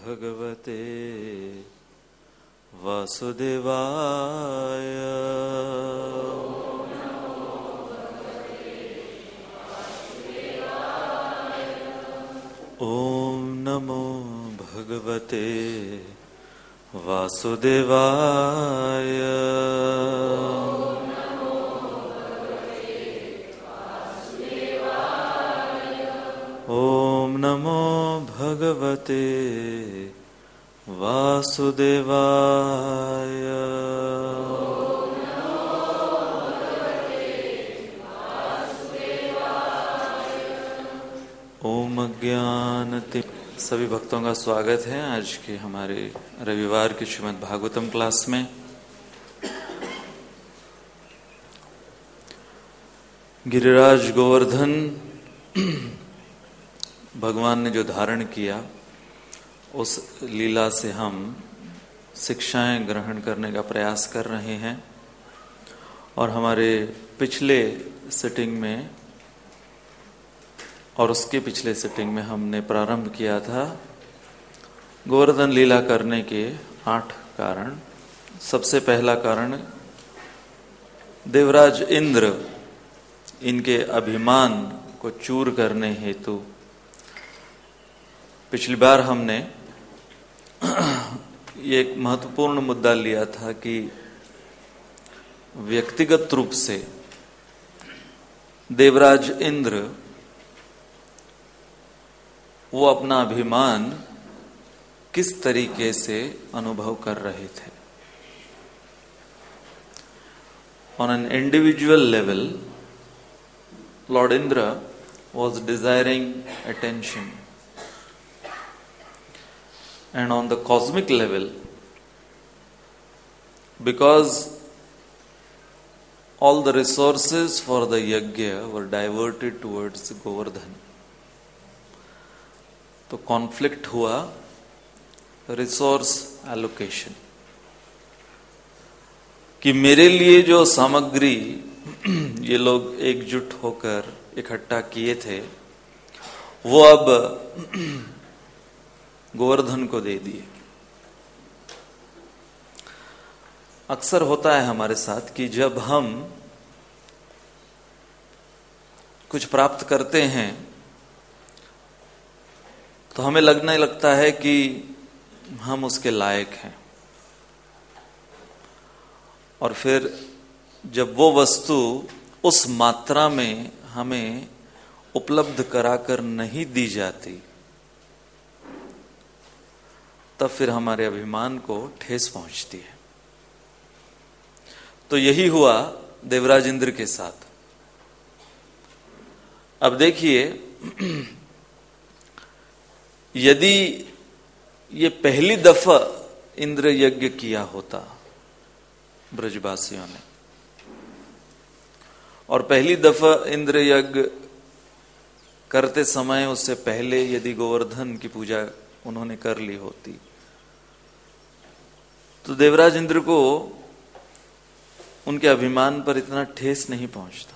भगवते वासुदेवाय। ओम नमो भगवते वासुदेवाय। ओम नमो भगवते वासुदेवाय। ओम अज्ञानति। सभी भक्तों का स्वागत है आज के हमारे रविवार के श्रीमद् भागवतम क्लास में। गिरिराज गोवर्धन भगवान ने जो धारण किया उस लीला से हम शिक्षाएं ग्रहण करने का प्रयास कर रहे हैं। और हमारे पिछले सिटिंग में और उसके पिछले सिटिंग में हमने प्रारंभ किया था गोवर्धन लीला करने के 8 कारण। सबसे पहला कारण देवराज इंद्र इनके अभिमान को चूर करने हेतु। पिछली बार हमने ये एक महत्वपूर्ण मुद्दा लिया था कि व्यक्तिगत रूप से देवराज इंद्र वो अपना अभिमान किस तरीके से अनुभव कर रहे थे। On an individual level lord Indra was desiring attention, and on the cosmic level, because all the resources for the yajna were diverted towards Govardhan, तो कॉन्फ्लिक्ट हुआ रिसोर्स एलोकेशन कि मेरे लिए जो सामग्री ये लोग एकजुट होकर इकट्ठा किए थे वो अब गोवर्धन को दे दिए। अक्सर होता है हमारे साथ कि जब हम कुछ प्राप्त करते हैं तो हमें लगने लगता है कि हम उसके लायक हैं, और फिर जब वो वस्तु उस मात्रा में हमें उपलब्ध कराकर नहीं दी जाती तब फिर हमारे अभिमान को ठेस पहुंचती है। तो यही हुआ देवराज इंद्र के साथ। अब देखिए, यदि ये पहली दफा इंद्र यज्ञ किया होता ब्रजवासियों ने, और पहली दफा इंद्र यज्ञ करते समय उससे पहले यदि गोवर्धन की पूजा उन्होंने कर ली होती तो देवराज इंद्र को उनके अभिमान पर इतना ठेस नहीं पहुंचता,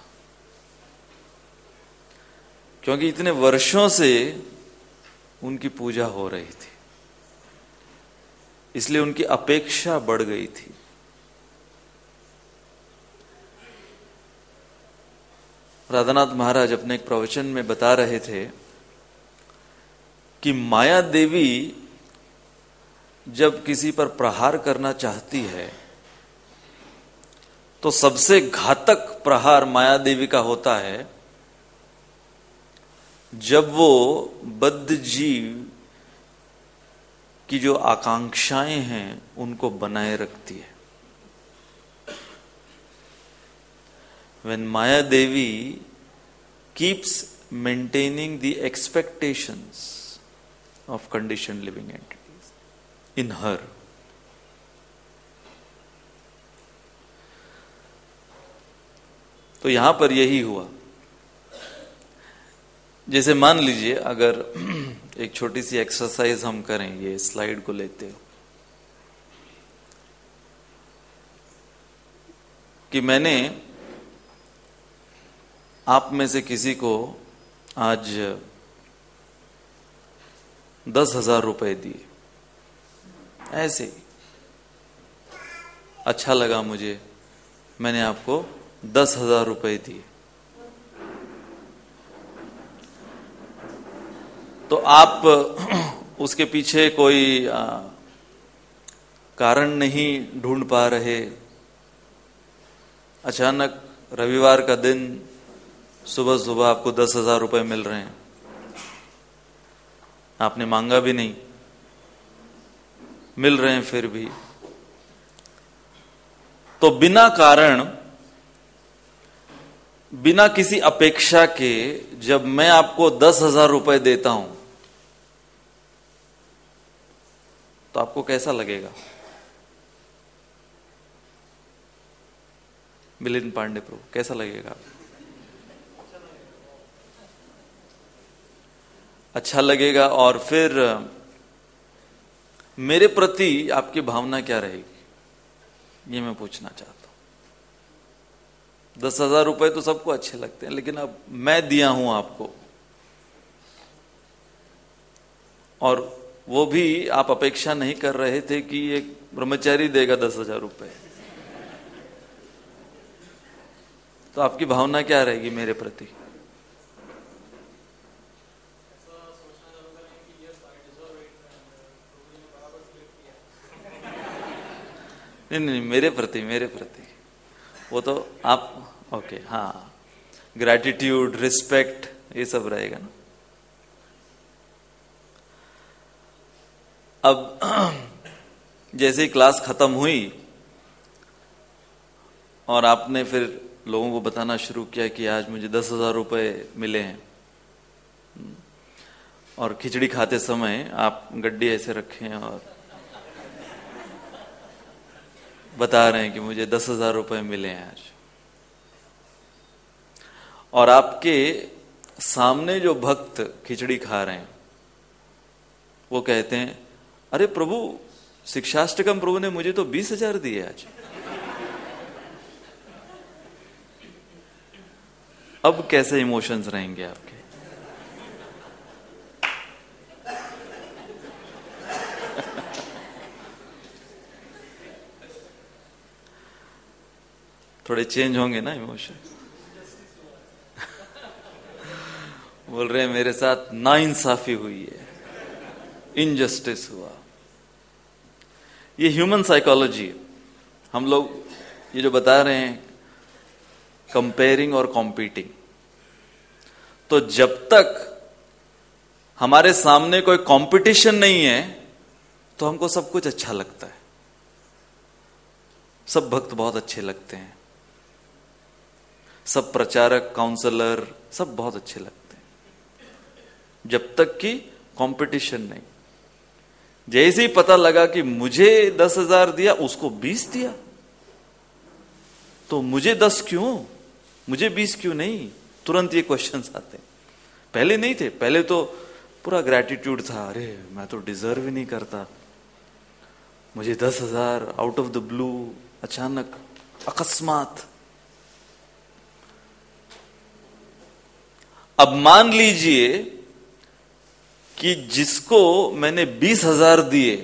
क्योंकि इतने वर्षों से उनकी पूजा हो रही थी, इसलिए उनकी अपेक्षा बढ़ गई थी। राधानाथ महाराज अपने एक प्रवचन में बता रहे थे कि माया देवी जब किसी पर प्रहार करना चाहती है तो सबसे घातक प्रहार माया देवी का होता है जब वो बद्ध जीव की जो आकांक्षाएं हैं उनको बनाए रखती है। When Maya Devi keeps maintaining the expectations of conditioned living entities in her, तो यहां पर यही हुआ। जैसे मान लीजिए अगर एक छोटी सी एक्सरसाइज हम करें, ये स्लाइड को लेते हो कि मैंने आप में से किसी को आज 10,000 रुपए दिए ऐसे ही अच्छा लगा मुझे, मैंने आपको 10,000 रुपए दिए। तो आप उसके पीछे कोई कारण नहीं ढूंढ पा रहे। अचानक रविवार का दिन सुबह सुबह आपको 10,000 रुपए मिल रहे हैं, आपने मांगा भी नहीं, मिल रहे हैं फिर भी। तो बिना कारण, बिना किसी अपेक्षा के जब मैं आपको 10,000 रुपए देता हूं तो आपको कैसा लगेगा? मिलिंद पांडे प्रभु, कैसा लगेगा? अच्छा लगेगा। और फिर मेरे प्रति आपकी भावना क्या रहेगी, ये मैं पूछना चाहता हूं। 10,000 रुपए तो सबको अच्छे लगते हैं, लेकिन अब मैं दिया हूं आपको, और वो भी आप अपेक्षा नहीं कर रहे थे कि एक ब्रह्मचारी देगा 10,000 रुपए, तो आपकी भावना क्या रहेगी मेरे प्रति? नहीं, मेरे प्रति वो तो आप, ओके, हाँ, ग्रैटिट्यूड, रिस्पेक्ट, ये सब रहेगा ना। अब जैसे ही क्लास खत्म हुई और आपने फिर लोगों को बताना शुरू किया कि आज मुझे 10,000 रुपए मिले हैं, और खिचड़ी खाते समय आप गड्डी ऐसे रखे हैं और बता रहे हैं कि मुझे 10,000 रुपए मिले हैं आज, और आपके सामने जो भक्त खिचड़ी खा रहे हैं वो कहते हैं, अरे प्रभु, शिक्षाष्टकम प्रभु ने मुझे तो 20,000 दिए आज। अब कैसे इमोशंस रहेंगे आपके? थोड़े चेंज होंगे ना इमोशन। बोल रहे हैं मेरे साथ नाइंसाफी हुई है, इनजस्टिस हुआ। ये ह्यूमन साइकोलॉजी, हम लोग ये जो बता रहे हैं कंपेयरिंग और कॉम्पीटिंग, तो जब तक हमारे सामने कोई कंपटीशन नहीं है तो हमको सब कुछ अच्छा लगता है, सब भक्त बहुत अच्छे लगते हैं, सब प्रचारक, काउंसलर, सब बहुत अच्छे लगते हैं, जब तक कि कंपटीशन नहीं। जैसे ही पता लगा कि मुझे 10,000 दिया, उसको 20 दिया, तो मुझे 10 क्यों, मुझे 20 क्यों नहीं, तुरंत ये क्वेश्चंस आते हैं। पहले नहीं थे, पहले तो पूरा ग्रैटिट्यूड था, अरे मैं तो डिजर्व ही नहीं करता, मुझे 10,000 आउट ऑफ द ब्लू, अचानक, अकस्मात। अब मान लीजिए कि जिसको मैंने 20,000 दिए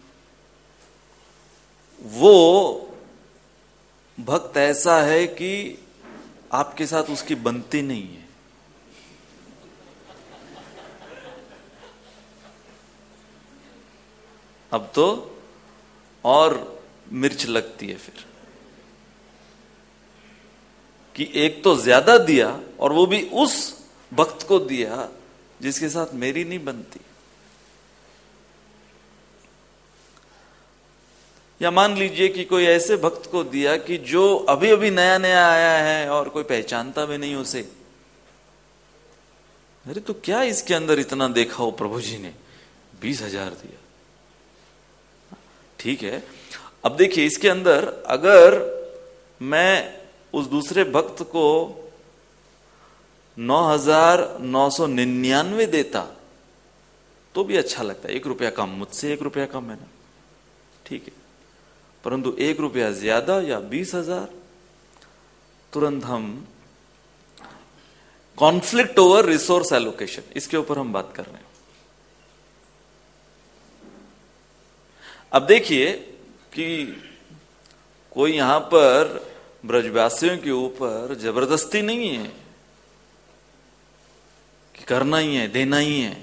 वो भक्त ऐसा है कि आपके साथ उसकी बनती नहीं है, अब तो और मिर्च लगती है फिर, कि एक तो ज्यादा दिया और वो भी उस भक्त को दिया जिसके साथ मेरी नहीं बनती। या मान लीजिए कि कोई ऐसे भक्त को दिया कि जो अभी अभी नया नया आया है और कोई पहचानता भी नहीं उसे, अरे तो क्या इसके अंदर इतना देखा हो प्रभु जी ने, 20,000 दिया, ठीक है। अब देखिए इसके अंदर अगर मैं उस दूसरे भक्त को 9,999 देता तो भी अच्छा लगता है, 1 रुपया कम, मुझसे 1 रुपया कम है ना, ठीक है। परंतु 1 रुपया ज्यादा या 20,000, तुरंत हम कॉन्फ्लिक्ट ओवर रिसोर्स एलोकेशन, इसके ऊपर हम बात कर रहे हैं। अब देखिए कि कोई यहां पर ब्रजवासियों के ऊपर जबरदस्ती नहीं है कि करना ही है, देना ही है।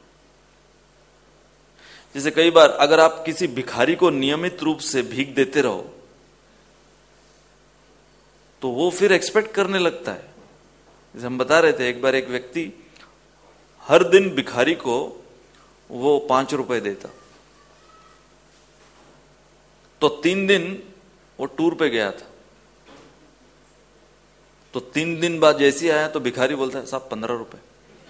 जैसे कई बार अगर आप किसी भिखारी को नियमित रूप से भीख देते रहो तो वो फिर एक्सपेक्ट करने लगता है। जैसे हम बता रहे थे, एक बार एक व्यक्ति हर दिन भिखारी को वो 5 रुपए देता, तो 3 दिन वो टूर पे गया था, तो 3 दिन बाद जैसे आया तो भिखारी बोलता है साहब 15 रुपए।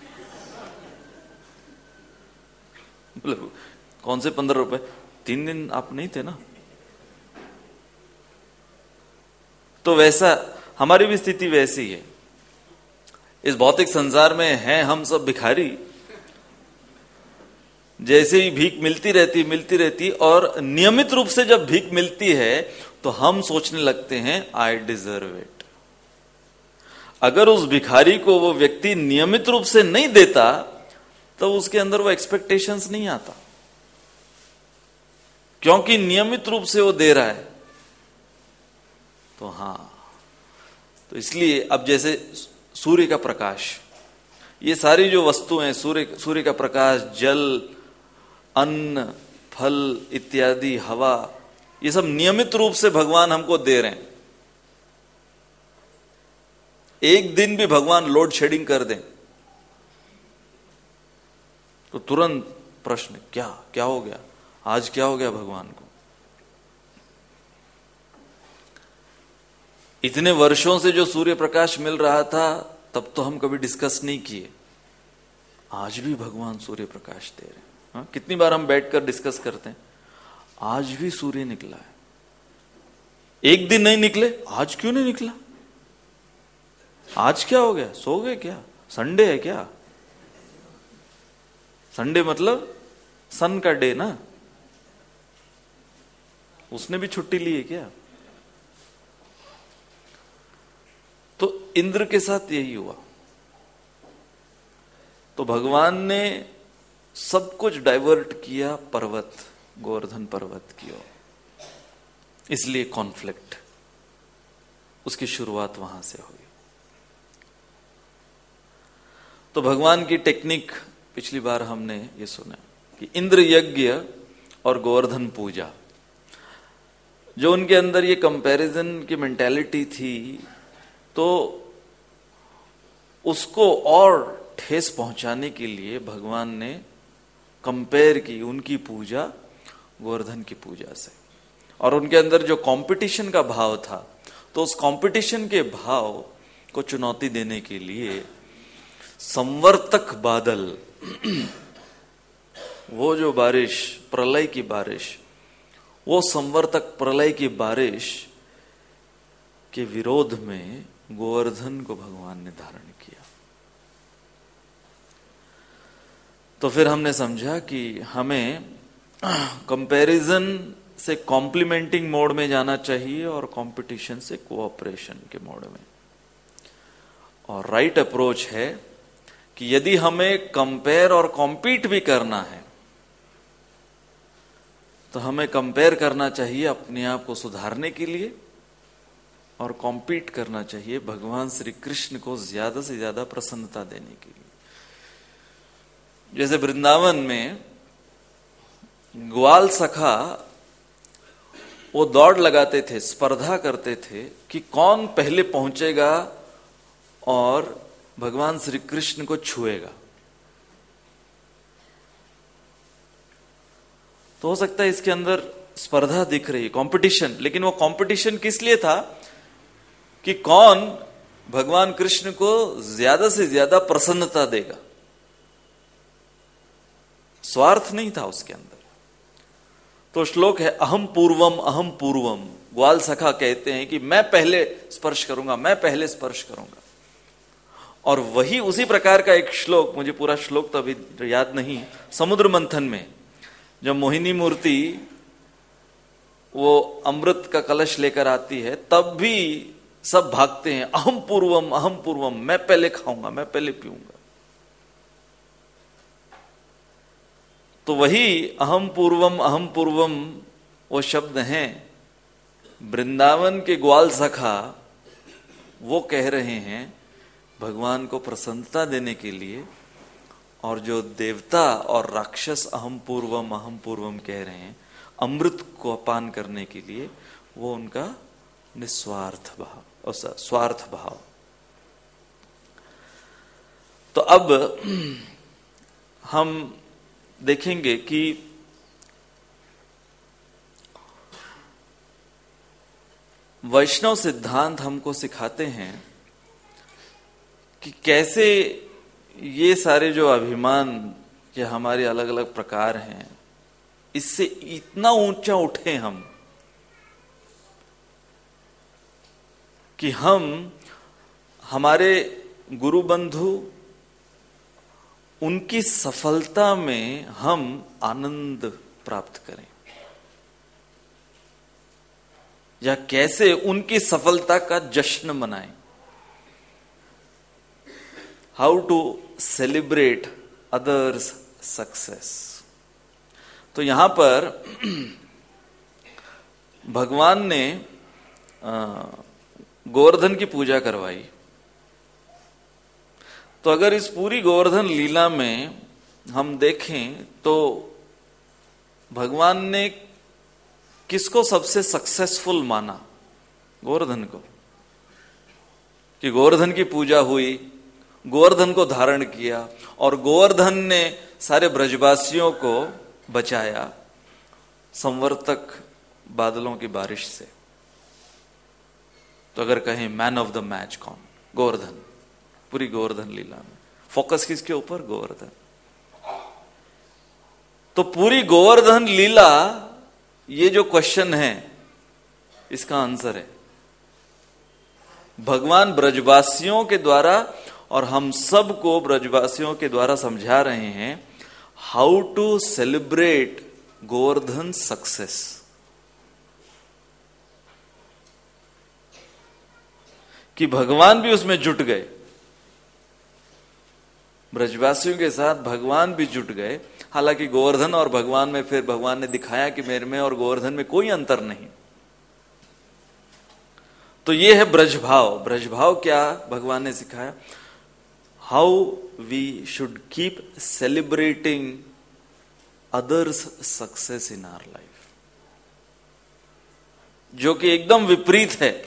कौन से 15 रुपए? 3 दिन आप नहीं थे ना। तो वैसा हमारी भी स्थिति वैसी है। इस भौतिक संसार में हैं हम सब भिखारी, जैसे ही भीख मिलती रहती और नियमित रूप से जब भीख मिलती है तो हम सोचने लगते हैं आई डिजर्व इट। अगर उस भिखारी को वो व्यक्ति नियमित रूप से नहीं देता तो उसके अंदर वो एक्सपेक्टेशंस नहीं आता, क्योंकि नियमित रूप से वो दे रहा है। तो तो इसलिए अब जैसे सूर्य का प्रकाश, ये सारी जो वस्तुएं, सूर्य का प्रकाश, जल, अन्न, फल इत्यादि, हवा, ये सब नियमित रूप से भगवान हमको दे रहे हैं। एक दिन भी भगवान लोड शेडिंग कर दें तो तुरंत प्रश्न, क्या हो गया आज, क्या हो गया भगवान को? इतने वर्षों से जो सूर्य प्रकाश मिल रहा था तब तो हम कभी डिस्कस नहीं किए, आज भी भगवान सूर्य प्रकाश दे रहे हैं। कितनी बार हम बैठकर डिस्कस करते हैं, आज भी सूर्य निकला है। एक दिन नहीं निकले, आज क्यों नहीं निकला? आज क्या हो गया? सो गए क्या? संडे है क्या? संडे मतलब सन का डे ना, उसने भी छुट्टी ली है क्या? तो इंद्र के साथ यही हुआ। तो भगवान ने सब कुछ डाइवर्ट किया पर्वत, गोवर्धन पर्वत की ओर, इसलिए कॉन्फ्लिक्ट, उसकी शुरुआत वहां से हुई। तो भगवान की टेक्निक पिछली बार हमने ये सुना कि इंद्र यज्ञ और गोवर्धन पूजा, जो उनके अंदर ये कंपैरिजन की मेंटालिटी थी, तो उसको और ठेस पहुंचाने के लिए भगवान ने कंपेयर की उनकी पूजा गोवर्धन की पूजा से। और उनके अंदर जो कंपटीशन का भाव था, तो उस कंपटीशन के भाव को चुनौती देने के लिए संवर्तक बादल, वो जो बारिश, प्रलय की बारिश, वो संवर्तक प्रलय की बारिश के विरोध में गोवर्धन को भगवान ने धारण किया। तो फिर हमने समझा कि हमें कंपैरिजन से कॉम्प्लीमेंटिंग मोड में जाना चाहिए और कंपटीशन से कोऑपरेशन के मोड में। और राइट अप्रोच है कि यदि हमें कंपेयर और कॉम्पीट भी करना है तो हमें कंपेयर करना चाहिए अपने आप को सुधारने के लिए, और कॉम्पीट करना चाहिए भगवान श्री कृष्ण को ज्यादा से ज्यादा प्रसन्नता देने के लिए। जैसे वृंदावन में ग्वाल सखा वो दौड़ लगाते थे, स्पर्धा करते थे कि कौन पहले पहुंचेगा और भगवान श्री कृष्ण को छुएगा। तो हो सकता है इसके अंदर स्पर्धा दिख रही, कंपटीशन, लेकिन वो कंपटीशन किस लिए था कि कौन भगवान कृष्ण को ज्यादा से ज्यादा प्रसन्नता देगा। स्वार्थ नहीं था उसके अंदर। तो श्लोक है अहम पूर्वम अहम पूर्वम। ग्वाल सखा कहते हैं कि मैं पहले स्पर्श करूंगा, मैं पहले स्पर्श करूंगा। और वही उसी प्रकार का एक श्लोक, मुझे पूरा श्लोक तो अभी याद नहीं, समुद्र मंथन में जब मोहिनी मूर्ति वो अमृत का कलश लेकर आती है, तब भी सब भागते हैं, अहम पूर्वम, मैं पहले खाऊंगा, मैं पहले पीऊंगा। तो वही अहम पूर्वम वो शब्द हैं वृंदावन के ग्वाल सखा, वो कह रहे हैं भगवान को प्रसन्नता देने के लिए, और जो देवता और राक्षस अहम पूर्वम कह रहे हैं अमृत को अपान करने के लिए, वो उनका निस्वार्थ भाव, स्वार्थ भाव। तो अब हम देखेंगे कि वैष्णव सिद्धांत हमको सिखाते हैं कि कैसे ये सारे जो अभिमान के हमारे अलग अलग प्रकार हैं, इससे इतना ऊंचा उठे हम कि हम हमारे गुरु बंधु उनकी सफलता में हम आनंद प्राप्त करें, या कैसे उनकी सफलता का जश्न मनाएं। How to celebrate others success. तो यहां पर भगवान ने गोवर्धन की पूजा करवाई। तो अगर इस पूरी गोवर्धन लीला में हम देखें तो भगवान ने किसको सबसे सक्सेसफुल माना? गोवर्धन को। कि गोवर्धन की पूजा हुई, गोवर्धन को धारण किया, और गोवर्धन ने सारे ब्रजवासियों को बचाया संवर्तक बादलों की बारिश से। तो अगर कहें मैन ऑफ द मैच कौन? गोवर्धन। पूरी गोवर्धन लीला में फोकस किसके ऊपर? गोवर्धन। तो पूरी गोवर्धन लीला, ये जो क्वेश्चन है इसका आंसर है भगवान ब्रजवासियों के द्वारा, और हम सबको ब्रजवासियों के द्वारा समझा रहे हैं how to celebrate Govardhan success. कि भगवान भी उसमें जुट गए, ब्रजवासियों के साथ भगवान भी जुट गए। हालांकि गोवर्धन और भगवान में फिर भगवान ने दिखाया कि मेरे में और गोवर्धन में कोई अंतर नहीं। तो ये है ब्रजभाव। ब्रजभाव क्या भगवान ने सिखाया? How we should keep celebrating others success in our life, जो कि एकदम विपरीत है।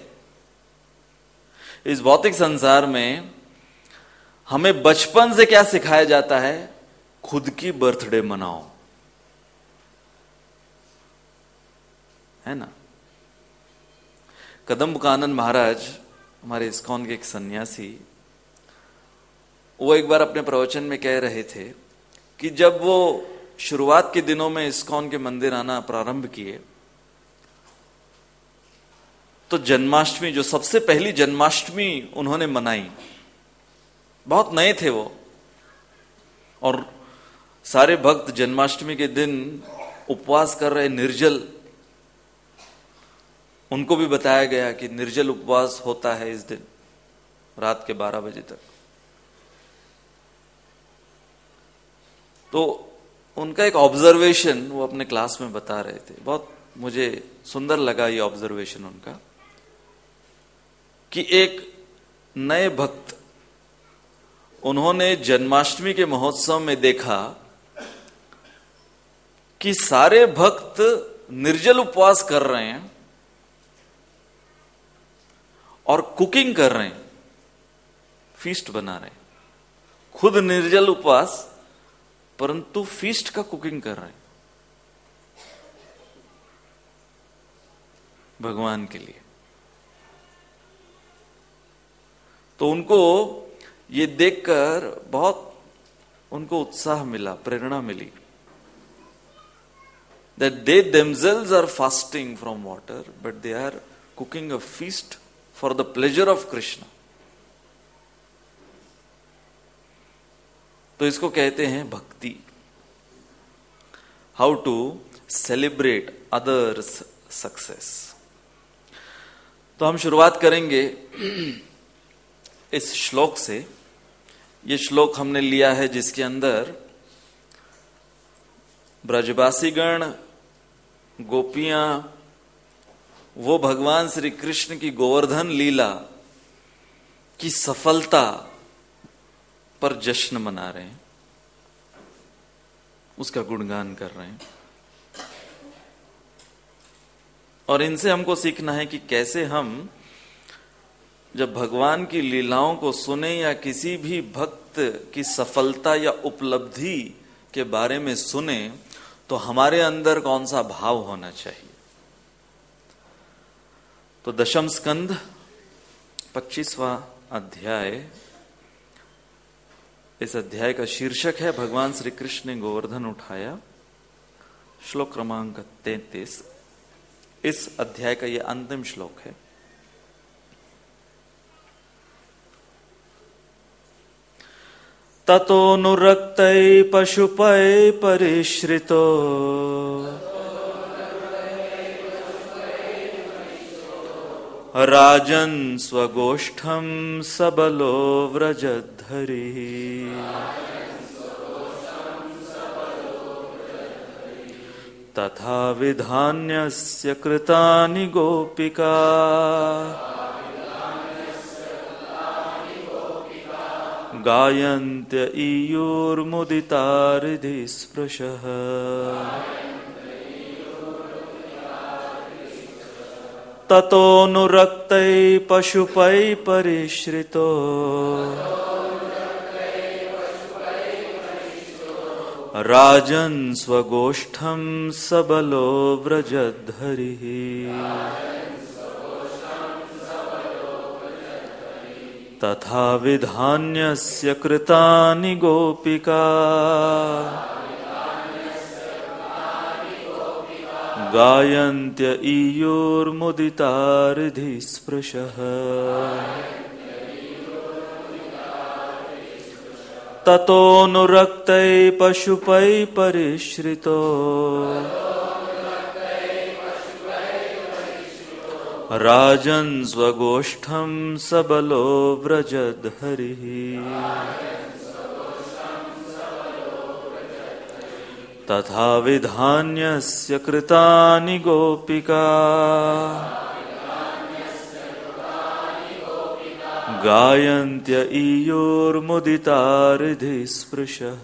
इस भौतिक संसार में हमें बचपन से क्या सिखाया जाता है? खुद की बर्थडे मनाओ, है ना। कदम्बकानंद महाराज, हमारे इस्कॉन के एक सन्यासी, वो एक बार अपने प्रवचन में कह रहे थे कि जब वो शुरुआत के दिनों में इस्कॉन के मंदिर आना प्रारंभ किए, तो जन्माष्टमी, जो सबसे पहली जन्माष्टमी उन्होंने मनाई, बहुत नए थे वो, और सारे भक्त जन्माष्टमी के दिन उपवास कर रहे, निर्जल। उनको भी बताया गया कि निर्जल उपवास होता है इस दिन रात के 12 बजे तक। तो उनका एक ऑब्जर्वेशन वो अपने क्लास में बता रहे थे, बहुत मुझे सुंदर लगा ये ऑब्जर्वेशन उनका, कि एक नए भक्त, उन्होंने जन्माष्टमी के महोत्सव में देखा कि सारे भक्त निर्जल उपवास कर रहे हैं और कुकिंग कर रहे हैं, फीस्ट बना रहे हैं। खुद निर्जल उपवास, परंतु फीस्ट का कुकिंग कर रहे हैं भगवान के लिए। तो उनको ये देखकर बहुत उनको उत्साह मिला, प्रेरणा मिली, that they themselves are fasting from water, but they are cooking a feast for the pleasure of Krishna. तो इसको कहते हैं भक्ति। How to celebrate others success. तो हम शुरुआत करेंगे इस श्लोक से। ये श्लोक हमने लिया है जिसके अंदर ब्रजवासीगण गोपियां वो भगवान श्री कृष्ण की गोवर्धन लीला की सफलता पर जश्न मना रहे हैं, उसका गुणगान कर रहे हैं। और इनसे हमको सीखना है कि कैसे हम जब भगवान की लीलाओं को सुने या किसी भी भक्त की सफलता या उपलब्धि के बारे में सुने तो हमारे अंदर कौन सा भाव होना चाहिए। तो दशम स्कंद 25वां अध्याय, इस अध्याय का शीर्षक है भगवान श्री कृष्ण ने गोवर्धन उठाया। श्लोक क्रमांक 33, इस अध्याय का यह अंतिम श्लोक है। ततोऽनुरक्तै पशुपै परिश्रितो राजन् स्वगोष्ठं सबलो व्रजद्धरिः। तथा विधान्यस्य कृतानि गोपिका गायन्त्य ईयुर्मुदिता हृदि स्पृशः। ततोऽनुरक्तै पशुपै परिश्रितो राजन् स्वगोष्ठं सबलो व्रजद्धरिः। तथा विधान्यस्य कृतानि गोपिका गायन्त्य ईयुर्मुदिता हृदि स्पृशः। ततोऽनुरक्तै पशुपै परिश्रितो राजन् स्वगोष्ठं सबलो व्रजद्धरिः। तथा विधान्यस्य कृतानि गोपिका गायन्त्य ईयुर्मुदिता हृदि स्पृशः।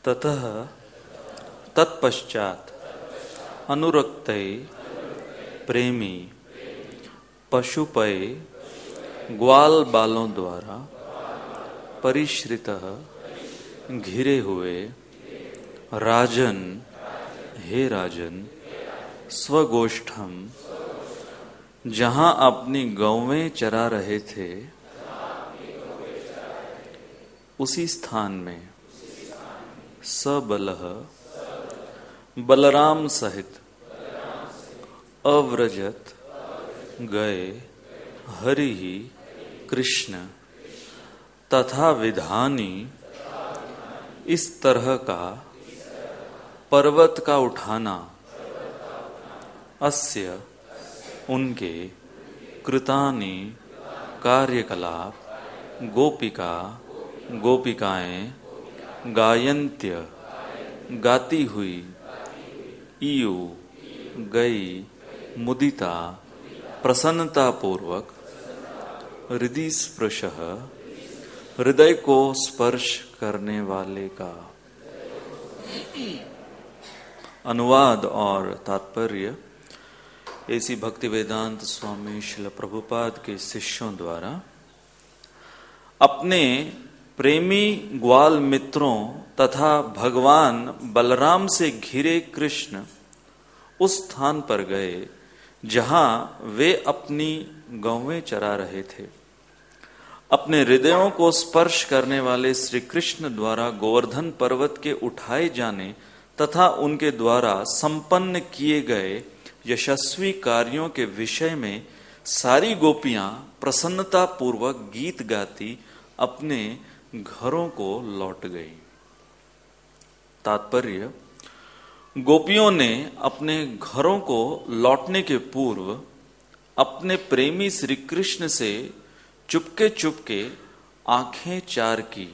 ततः तत्पश्चात अनुरक्तै प्रेमी पशुपय ग्वाल बालों द्वारा परिश्रितः घिरे हुए राजन, हे राजन, स्वगोष्ठम, जहां अपनी गौवें चरा रहे थे, उसी स्थान में सबलह बलराम सहित अव्रजत गए हरि ही कृष्ण तथा विधानी इस तरह का पर्वत का उठाना अस्य उनके कृतानि कार्यकलाप गोपिका गोपिकाएं गायन्त्य गाती हुई इयु गई मुदिता प्रसन्नता पूर्वक हृदय स्पर्शः हृदय को स्पर्श करने वाले का। अनुवाद और तात्पर्य ऐसी भक्ति वेदांत स्वामी श्रील प्रभुपाद के शिष्यों द्वारा अपने प्रेमी ग्वाल मित्रों तथा भगवान बलराम से घिरे कृष्ण उस स्थान पर गए जहां वे अपनी गौवें चरा रहे थे। अपने हृदयों को स्पर्श करने वाले श्री कृष्ण द्वारा गोवर्धन पर्वत के उठाए जाने तथा उनके द्वारा संपन्न किए गए यशस्वी कार्यों के विषय में सारी गोपियां प्रसन्नता पूर्वक गीत गाती अपने घरों को लौट गई। तात्पर्य, गोपियों ने अपने घरों को लौटने के पूर्व अपने प्रेमी श्री कृष्ण से चुपके चुपके आंखें चार की।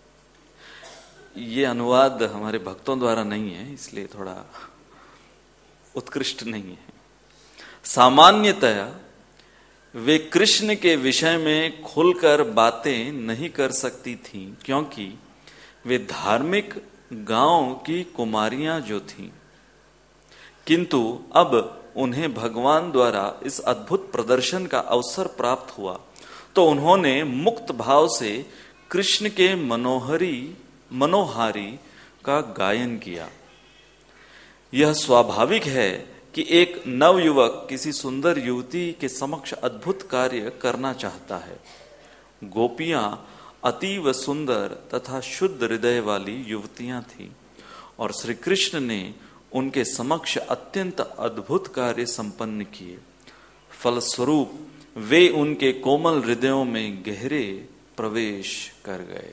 ये अनुवाद हमारे भक्तों द्वारा नहीं है, इसलिए थोड़ा उत्कृष्ट नहीं है। सामान्यतया वे कृष्ण के विषय में खुलकर बातें नहीं कर सकती थीं, क्योंकि वे धार्मिक गांव की कुमारियां जो थीं। किंतु अब उन्हें भगवान द्वारा इस अद्भुत प्रदर्शन का अवसर प्राप्त हुआ तो उन्होंने मुक्त भाव से कृष्ण के मनोहारी का गायन किया। यह स्वाभाविक है कि एक नवयुवक किसी सुंदर युवती के समक्ष अद्भुत कार्य करना चाहता है। गोपियां अतीव सुंदर तथा शुद्ध हृदय वाली युवतियां थीं और श्री कृष्ण ने उनके समक्ष अत्यंत अद्भुत कार्य संपन्न किए। फलस्वरूप वे उनके कोमल हृदयों में गहरे प्रवेश कर गए।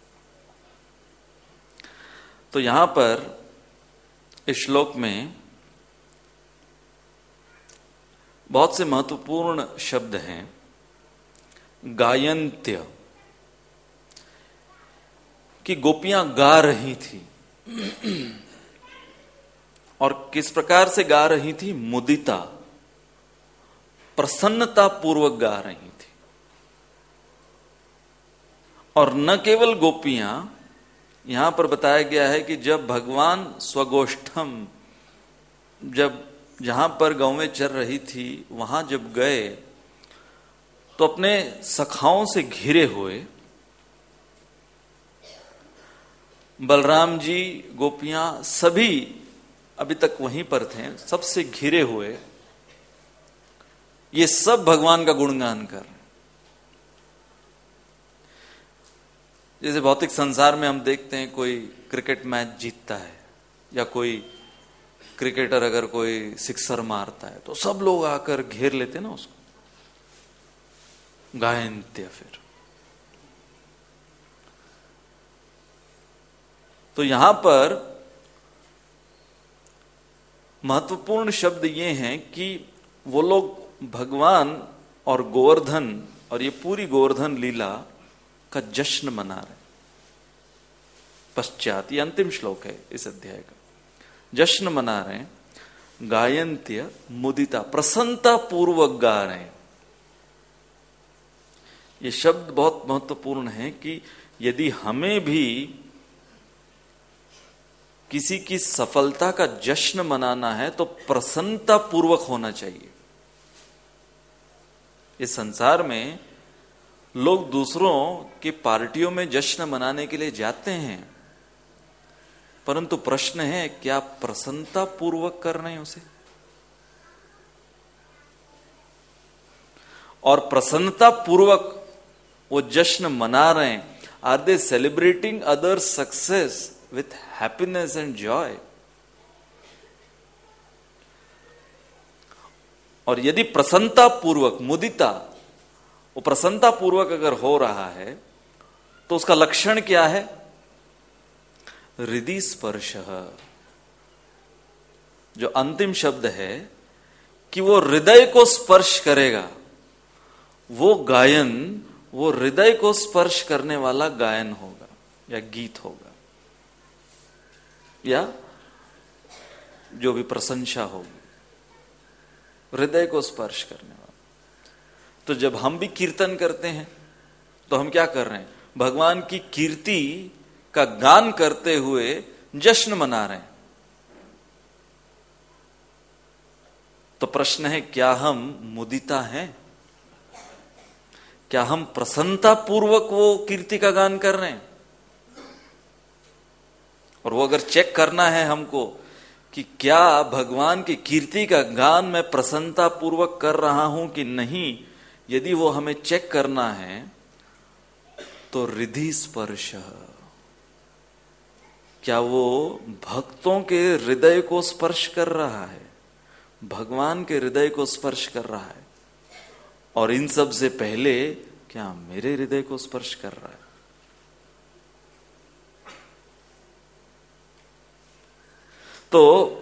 तो यहां पर इस श्लोक में बहुत से महत्वपूर्ण शब्द हैं। गायन्त्य, कि गोपियां गा रही थी और किस प्रकार से गा रही थी? मुदिता, प्रसन्नता पूर्वक गा रही थी। और न केवल गोपियां, यहां पर बताया गया है कि जब भगवान स्वगोष्ठम, जब जहां पर गौवें चर रही थी वहां जब गए तो अपने सखाओं से घिरे हुए बलराम जी, गोपियां सभी अभी तक वहीं पर थे, सबसे घिरे हुए ये सब भगवान का गुणगान कर रहे। जैसे भौतिक संसार में हम देखते हैं कोई क्रिकेट मैच जीतता है या कोई क्रिकेटर अगर कोई सिक्सर मारता है तो सब लोग आकर घेर लेते ना उसको, गायन्त्य। फिर तो यहां पर महत्वपूर्ण शब्द ये हैं कि वो लोग भगवान और गोवर्धन और ये पूरी गोवर्धन लीला का जश्न मना रहे। पश्चात, ये अंतिम श्लोक है इस अध्याय का, जश्न मना रहे हैं। गायन्त्य मुदिता, प्रसन्नता पूर्वक गा रहे हैं। ये शब्द बहुत महत्वपूर्ण है कि यदि हमें भी किसी की सफलता का जश्न मनाना है तो प्रसन्नता पूर्वक होना चाहिए। इस संसार में लोग दूसरों की पार्टियों में जश्न मनाने के लिए जाते हैं, परंतु प्रश्न है क्या प्रसन्नता पूर्वक कर रहे हैं उसे? और प्रसन्नता पूर्वक वो जश्न मना रहे हैं, are they celebrating other success with happiness and joy? और यदि प्रसन्नता पूर्वक, मुदिता, वो प्रसन्नता पूर्वक अगर हो रहा है तो उसका लक्षण क्या है? हृदय स्पर्श। जो अंतिम शब्द है कि वो हृदय को स्पर्श करेगा, वो गायन, वो हृदय को स्पर्श करने वाला गायन होगा या गीत होगा, या जो भी प्रशंसा होगी, हृदय को स्पर्श करने वाला। तो जब हम भी कीर्तन करते हैं तो हम क्या कर रहे हैं? भगवान की कीर्ति का गान करते हुए जश्न मना रहे हैं। तो प्रश्न है, क्या हम मुदिता हैं? क्या हम प्रसन्नता पूर्वक वो कीर्ति का गान कर रहे हैं? और वो अगर चेक करना है हमको कि क्या भगवान की कीर्ति का गान मैं प्रसन्नता पूर्वक कर रहा हूं कि नहीं, यदि वो हमें चेक करना है तो हृदय स्पर्श, क्या वो भक्तों के हृदय को स्पर्श कर रहा है, भगवान के हृदय को स्पर्श कर रहा है, और इन सब से पहले क्या मेरे हृदय को स्पर्श कर रहा है? तो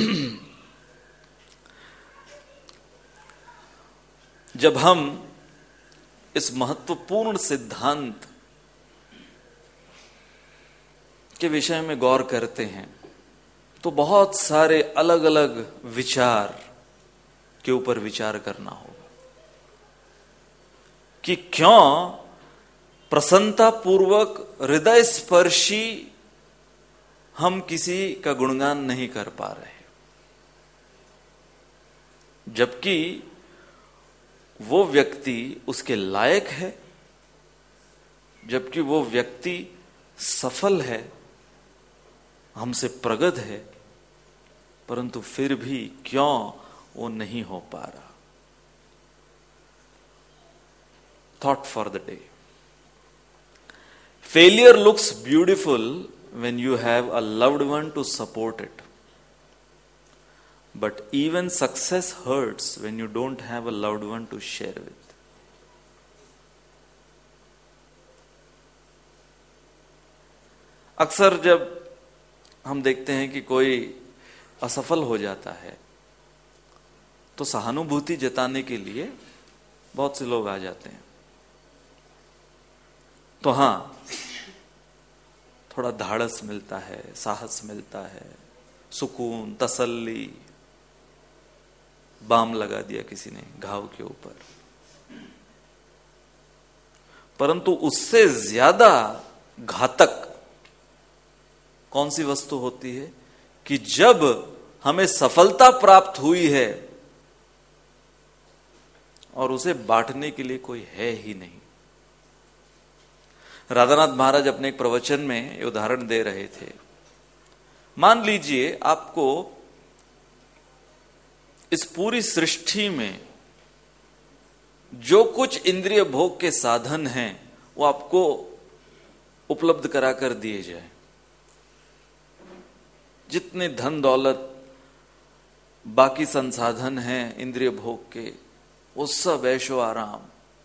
जब हम इस महत्वपूर्ण सिद्धांत के विषय में गौर करते हैं तो बहुत सारे अलग अलग विचार के ऊपर विचार करना होगा कि क्यों प्रसन्नता पूर्वक हृदय स्पर्शी हम किसी का गुणगान नहीं कर पा रहे, जबकि वो व्यक्ति उसके लायक है, जबकि वो व्यक्ति सफल है, हमसे प्रगत है, परंतु फिर भी क्यों वो नहीं हो पा रहा? Thought for the day. Failure looks beautiful when you have a loved one to support it. But even success hurts when you don't have a loved one to share with. अक्सर जब हम देखते हैं कि कोई असफल हो जाता है तो सहानुभूति जताने के लिए बहुत से लोग आ जाते हैं। तो हां, थोड़ा धाड़स मिलता है, साहस मिलता है, सुकून, तसल्ली, बाम लगा दिया किसी ने घाव के ऊपर। परंतु उससे ज्यादा घातक कौन सी वस्तु होती है कि जब हमें सफलता प्राप्त हुई है और उसे बांटने के लिए कोई है ही नहीं। राधानाथ महाराज अपने एक प्रवचन में उदाहरण दे रहे थे। मान लीजिए आपको इस पूरी सृष्टि में जो कुछ इंद्रिय भोग के साधन हैं वो आपको उपलब्ध कराकर दिए जाए, जितने धन दौलत बाकी संसाधन हैं इंद्रिय भोग के, वो सब ऐशो आराम,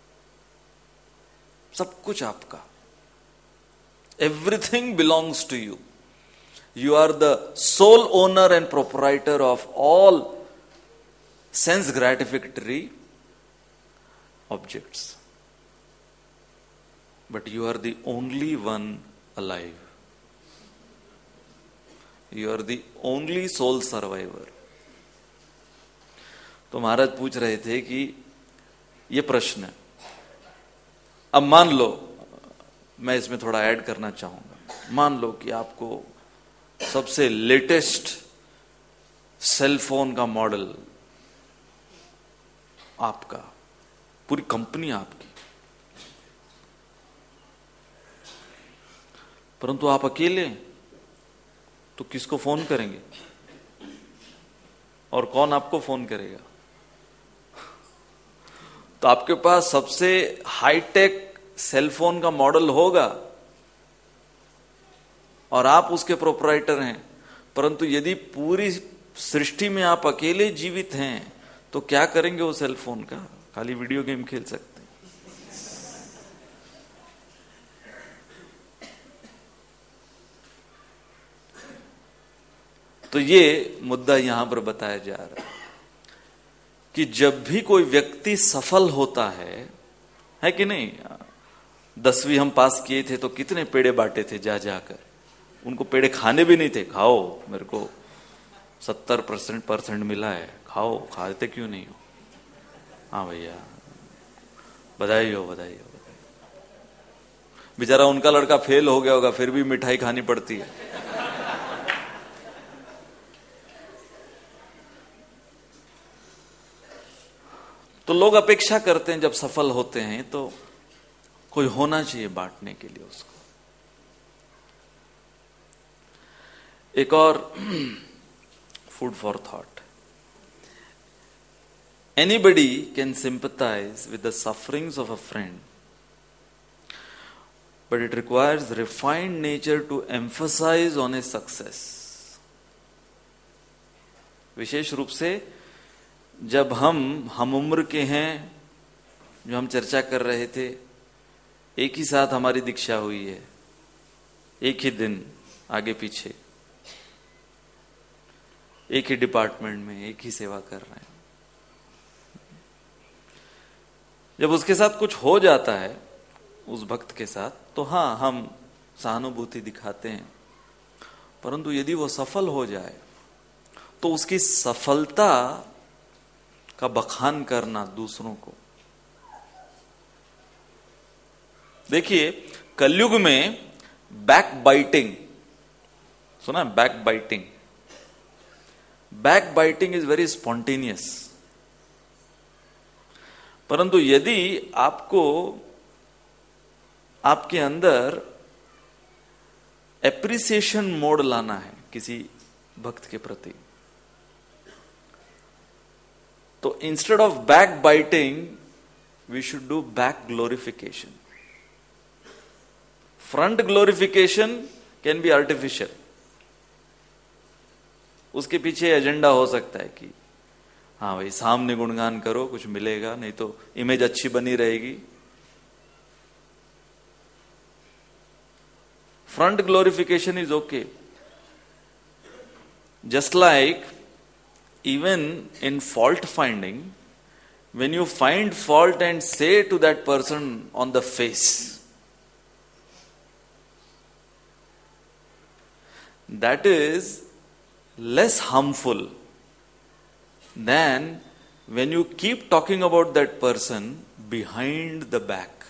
सब कुछ आपका। Everything belongs to you. You are the sole owner and proprietor of all sense gratificatory objects. But you are the only one alive. You are the only sole survivor. तो महाराज पूछ रहे थे कि ये प्रश्न, अब मान लो, मैं इसमें थोड़ा ऐड करना चाहूंगा, मान लो कि आपको सबसे लेटेस्ट सेल फोन का मॉडल आपका, पूरी कंपनी आपकी, परंतु आप अकेले तो किसको फोन करेंगे और कौन आपको फोन करेगा? तो आपके पास सबसे हाईटेक सेलफोन का मॉडल होगा और आप उसके प्रोप्राइटर हैं, परंतु यदि पूरी सृष्टि में आप अकेले जीवित हैं तो क्या करेंगे वो सेलफोन का? खाली वीडियो गेम खेल सकते हैं। तो ये मुद्दा यहां पर बताया जा रहा है कि जब भी कोई व्यक्ति सफल होता है कि नहीं? 10वीं हम पास किए थे तो कितने पेड़े बांटे थे जा जाकर, उनको पेड़े खाने भी नहीं थे, खाओ मेरे को 70% मिला है, खाओ, खाते क्यों नहीं हो? हाँ भैया, बधाई हो, बधाई हो। बेचारा उनका लड़का फेल हो गया होगा, फिर भी मिठाई खानी पड़ती है। तो लोग अपेक्षा करते हैं जब सफल होते हैं तो कोई होना चाहिए बांटने के लिए उसको। एक और food for thought, anybody can sympathise with the sufferings of a friend, but it requires refined nature to emphasise on a success. विशेष रूप से जब हम उम्र के हैं, जो हम चर्चा कर रहे थे, एक ही साथ हमारी दीक्षा हुई है, एक ही दिन आगे पीछे, एक ही डिपार्टमेंट में एक ही सेवा कर रहे हैं। जब उसके साथ कुछ हो जाता है, उस भक्त के साथ, तो हाँ, हम सहानुभूति दिखाते हैं, परंतु यदि वो सफल हो जाए तो उसकी सफलता का बखान करना दूसरों को। देखिए, कलयुग में बैक बाइटिंग, सुना? Back biting, back biting is very spontaneous, परंतु यदि आपको आपके अंदर एप्रिसिएशन मोड लाना है किसी भक्त के प्रति, तो instead of back biting we should do back glorification. Front glorification can be artificial, उसके पीछे एजेंडा हो सकता है कि हाँ भाई सामने गुणगान करो, कुछ मिलेगा, नहीं तो इमेज अच्छी बनी रहेगी। Front glorification is okay, just like even in fault finding, when you find fault and say to that person on the face, that is less harmful than when you keep talking about that person behind the back.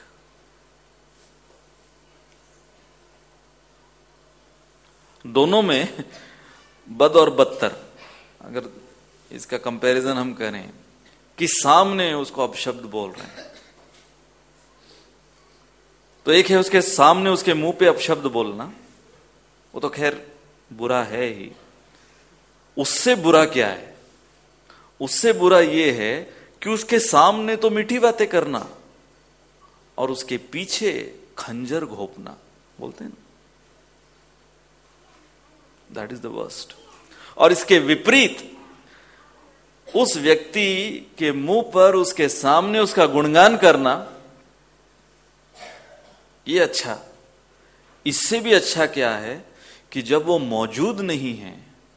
दोनों में बद और बदतर, अगर इसका comparison हम करें कि सामने उसको अपशब्द बोल रहे हैं, तो एक है उसके सामने उसके मुंह पे अपशब्द बोलना, वो तो खैर बुरा है ही। उससे बुरा क्या है? उससे बुरा ये है कि उसके सामने तो मीठी बातें करना और उसके पीछे खंजर घोंपना, बोलते हैं ना, दैट इज द वर्स्ट। और इसके विपरीत उस व्यक्ति के मुंह पर उसके सामने उसका गुणगान करना, ये अच्छा। इससे भी अच्छा क्या है कि जब वो मौजूद नहीं है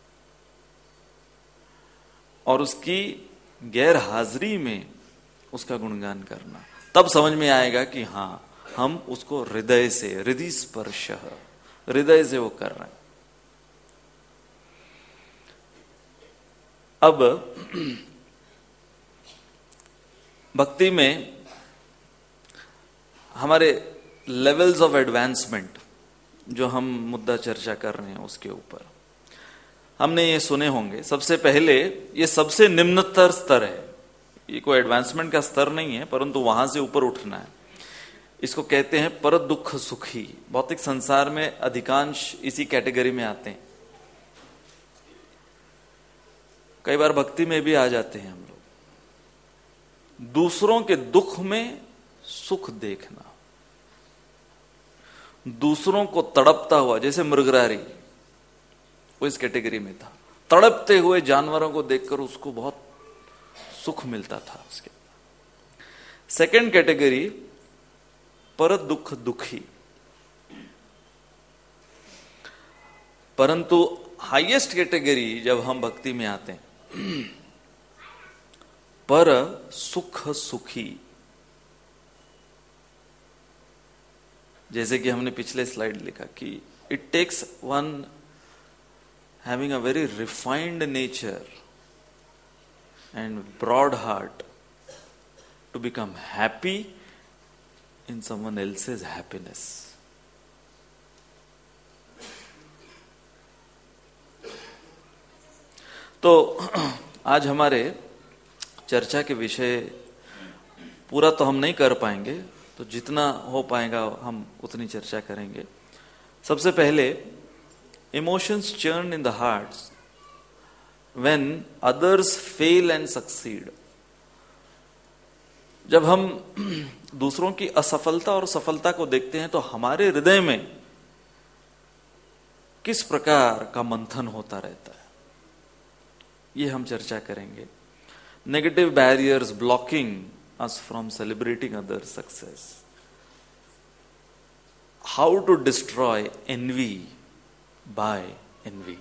और उसकी गैर हाजिरी में उसका गुणगान करना, तब समझ में आएगा कि हां, हम उसको हृदय से, हृदय स्पर्श, हृदय से वो कर रहे हैं। अब भक्ति में हमारे लेवल्स ऑफ एडवांसमेंट, जो हम मुद्दा चर्चा कर रहे हैं उसके ऊपर, हमने ये सुने होंगे। सबसे पहले ये सबसे निम्नतर स्तर है, ये कोई एडवांसमेंट का स्तर नहीं है, परंतु वहां से ऊपर उठना है। इसको कहते हैं पर दुख सुखी। भौतिक संसार में अधिकांश इसी कैटेगरी में आते हैं। कई बार भक्ति में भी आ जाते हैं हम लोग। दूसरों के दुख में सुख देखना, दूसरों को तड़पता हुआ, जैसे मृगरारी वो इस कैटेगरी में था। तड़पते हुए जानवरों को देखकर उसको बहुत सुख मिलता था उसके। सेकंड कैटेगरी पर दुख दुखी। परंतु हाईएस्ट कैटेगरी जब हम भक्ति में आते हैं, पर सुख सुखी। जैसे कि हमने पिछले स्लाइड लिखा कि it takes one having a very refined nature and broad heart to become happy in someone else's happiness. तो आज हमारे चर्चा के विषय पूरा तो हम नहीं कर पाएंगे, तो जितना हो पाएगा हम उतनी चर्चा करेंगे। सबसे पहले, emotions churn in the hearts when others fail and succeed. जब हम दूसरों की असफलता और सफलता को देखते हैं तो हमारे हृदय में किस प्रकार का मंथन होता रहता है, ये हम चर्चा करेंगे। Negative barriers blocking us from celebrating others' success. How to destroy envy by envy.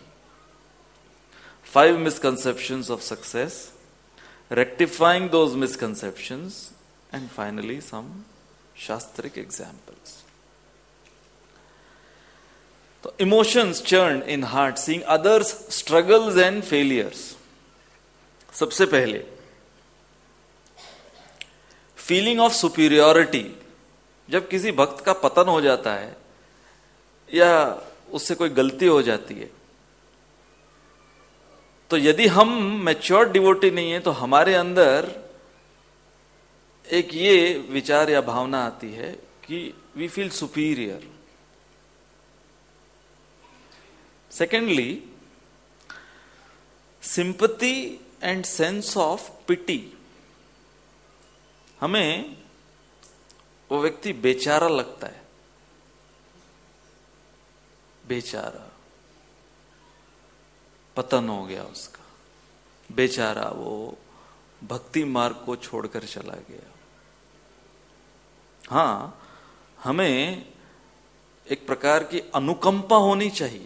5 misconceptions of success, rectifying those misconceptions, and finally some shastric examples. So emotions churn in heart, seeing others' struggles and failures. सबसे पहले feeling of superiority. जब किसी भक्त का पतन हो जाता है या उससे कोई गलती हो जाती है, तो यदि हम मैच्योर डिवोटी नहीं है तो हमारे अंदर एक ये विचार या भावना आती है कि we feel superior. Secondly, sympathy and sense of pity. हमें वो व्यक्ति बेचारा लगता है, बेचारा पतन हो गया उसका, बेचारा वो भक्ति मार्ग को छोड़कर चला गया। हाँ, हमें एक प्रकार की अनुकंपा होनी चाहिए,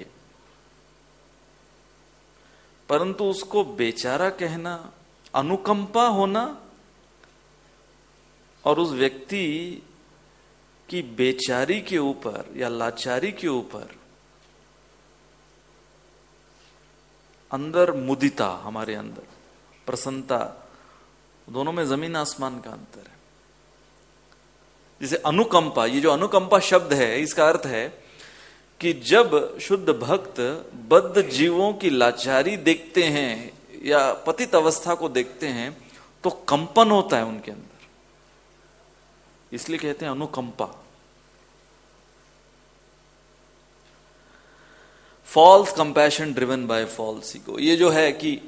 परंतु उसको बेचारा कहना, अनुकंपा होना और उस व्यक्ति की बेचारी के ऊपर या लाचारी के ऊपर अंदर मुदिता, हमारे अंदर प्रसन्नता, दोनों में जमीन आसमान का अंतर है। जैसे अनुकंपा, ये जो अनुकंपा शब्द है, इसका अर्थ है कि जब शुद्ध भक्त बद्ध जीवों की लाचारी देखते हैं या पतित अवस्था को देखते हैं तो कंपन होता है उनके अंदर, इसलिए कहते हैं अनुकंपा। False compassion driven by false ego. ये जो है कि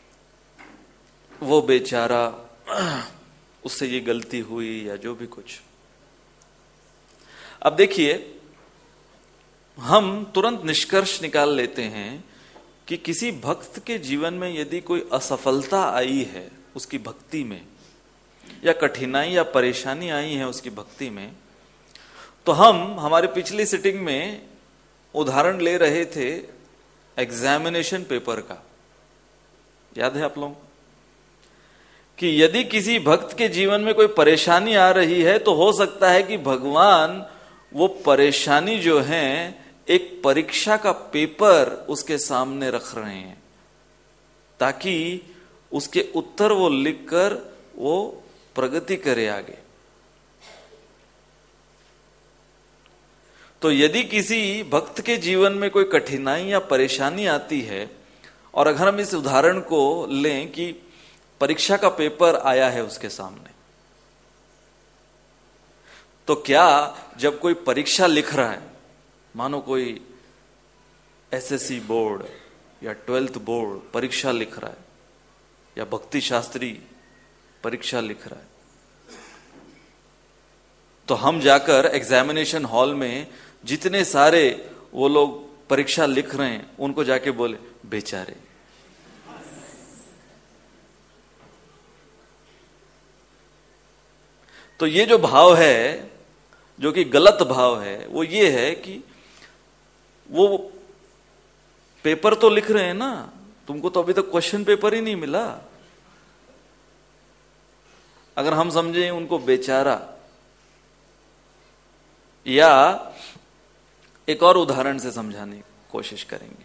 वो बेचारा, उससे ये गलती हुई या जो भी कुछ। अब देखिए, हम तुरंत निष्कर्ष निकाल लेते हैं कि किसी भक्त के जीवन में यदि कोई असफलता आई है उसकी भक्ति में, या कठिनाई या परेशानी आई है उसकी भक्ति में, तो हम हमारे पिछली सिटिंग में उदाहरण ले रहे थे एग्जामिनेशन पेपर का। याद है आप लोग कि यदि किसी भक्त के जीवन में कोई परेशानी आ रही है तो हो सकता है कि भगवान वो परेशानी जो है एक परीक्षा का पेपर उसके सामने रख रहे हैं, ताकि उसके उत्तर वो लिखकर वो प्रगति करे आगे। तो यदि किसी भक्त के जीवन में कोई कठिनाई या परेशानी आती है और अगर हम इस उदाहरण को लें कि परीक्षा का पेपर आया है उसके सामने, तो क्या जब कोई परीक्षा लिख रहा है, मानो कोई एसएससी बोर्ड या 12th बोर्ड परीक्षा लिख रहा है या भक्ति शास्त्री परीक्षा लिख रहा है, तो हम जाकर एग्जामिनेशन हॉल में जितने सारे वो लोग परीक्षा लिख रहे हैं उनको जाके बोले बेचारे। तो ये जो भाव है, जो कि गलत भाव है, वो ये है कि वो पेपर तो लिख रहे हैं ना, तुमको तो अभी तक क्वेश्चन पेपर ही नहीं मिला। अगर हम समझें उनको बेचारा, या एक और उदाहरण से समझाने की कोशिश करेंगे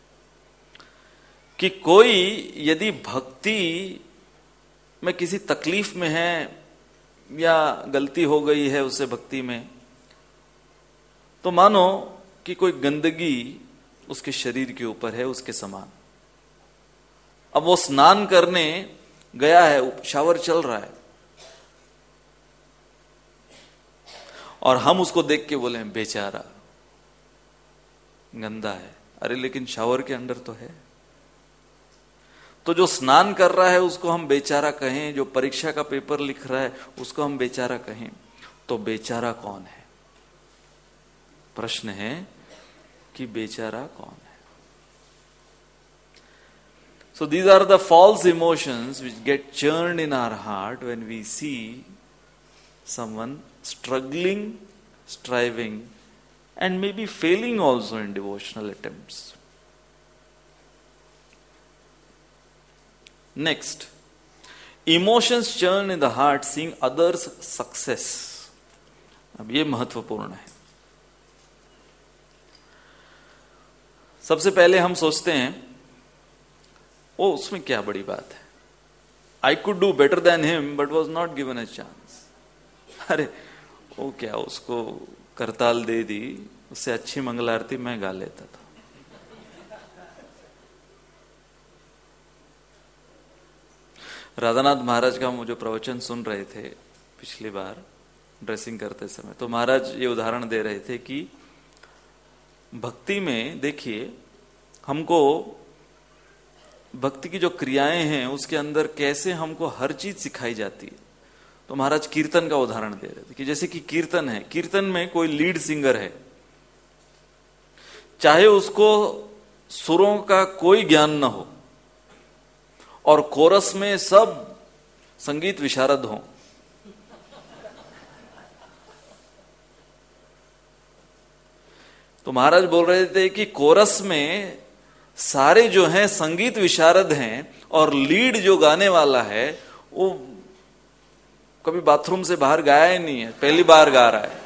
कि कोई यदि भक्ति में किसी तकलीफ में है या गलती हो गई है उससे भक्ति में, तो मानो कि कोई गंदगी उसके शरीर के ऊपर है उसके समान। अब वो स्नान करने गया है, शावर चल रहा है, और हम उसको देख के बोले बेचारा गंदा है। अरे लेकिन शावर के अंदर तो है। तो जो स्नान कर रहा है उसको हम बेचारा कहें, जो परीक्षा का पेपर लिख रहा है उसको हम बेचारा कहें, तो बेचारा कौन है? प्रश्न है कि बेचारा कौन है? So these are the false emotions which get churned in our heart when we see someone struggling, striving, and maybe failing also in devotional attempts. Next, emotions churn in the heart seeing others' success. अब ये महत्वपूर्ण है। सबसे पहले हम सोचते हैं ओ उसमें क्या बड़ी बात है, I could do better than him but was not given a chance. अरे वो क्या, उसको करताल दे दी, उससे अच्छी मंगल आरती मैं गा लेता था। राधानाथ महाराज का हम जो प्रवचन सुन रहे थे पिछली बार ड्रेसिंग करते समय, तो महाराज ये उदाहरण दे रहे थे कि भक्ति में देखिए हमको भक्ति की जो क्रियाएं हैं उसके अंदर कैसे हमको हर चीज सिखाई जाती है। तो महाराज कीर्तन का उदाहरण दे रहे थे कि जैसे कि कीर्तन है, कीर्तन में कोई लीड सिंगर है, चाहे उसको सुरों का कोई ज्ञान न हो और कोरस में सब संगीत विशारद हों, तो महाराज बोल रहे थे कि कोरस में सारे जो हैं संगीत विशारद हैं और लीड जो गाने वाला है वो कभी बाथरूम से बाहर गाया ही नहीं है, पहली बार गा रहा है।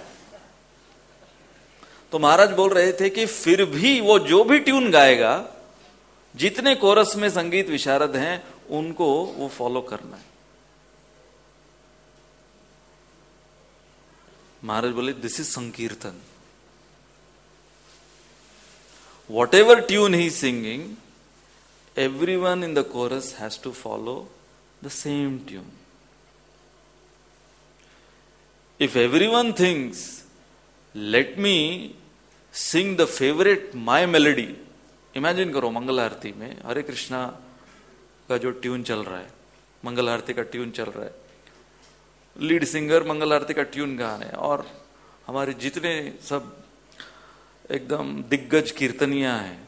तो महाराज बोल रहे थे कि फिर भी वो जो भी ट्यून गाएगा, जितने कोरस में संगीत विशारद हैं उनको वो फॉलो करना है। महाराज बोले दिस इज संकीर्तन। Whatever tune he is singing, everyone in the chorus has to follow the same tune. If everyone thinks, let me sing the favorite my melody, imagine करो मंगल आरती में हरे कृष्णा का जो ट्यून चल रहा है, मंगल आरती का ट्यून चल रहा है, लीड सिंगर मंगल आरती का ट्यून गा रहे हैं और हमारे जितने सब एकदम दिग्गज कीर्तनिया हैं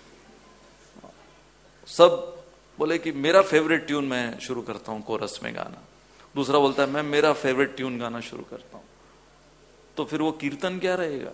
सब बोले कि मेरा फेवरेट ट्यून मैं शुरू करता हूं कोरस में गाना, दूसरा बोलता है मैं मेरा फेवरेट ट्यून गाना शुरू करता हूं, तो फिर वो कीर्तन क्या रहेगा?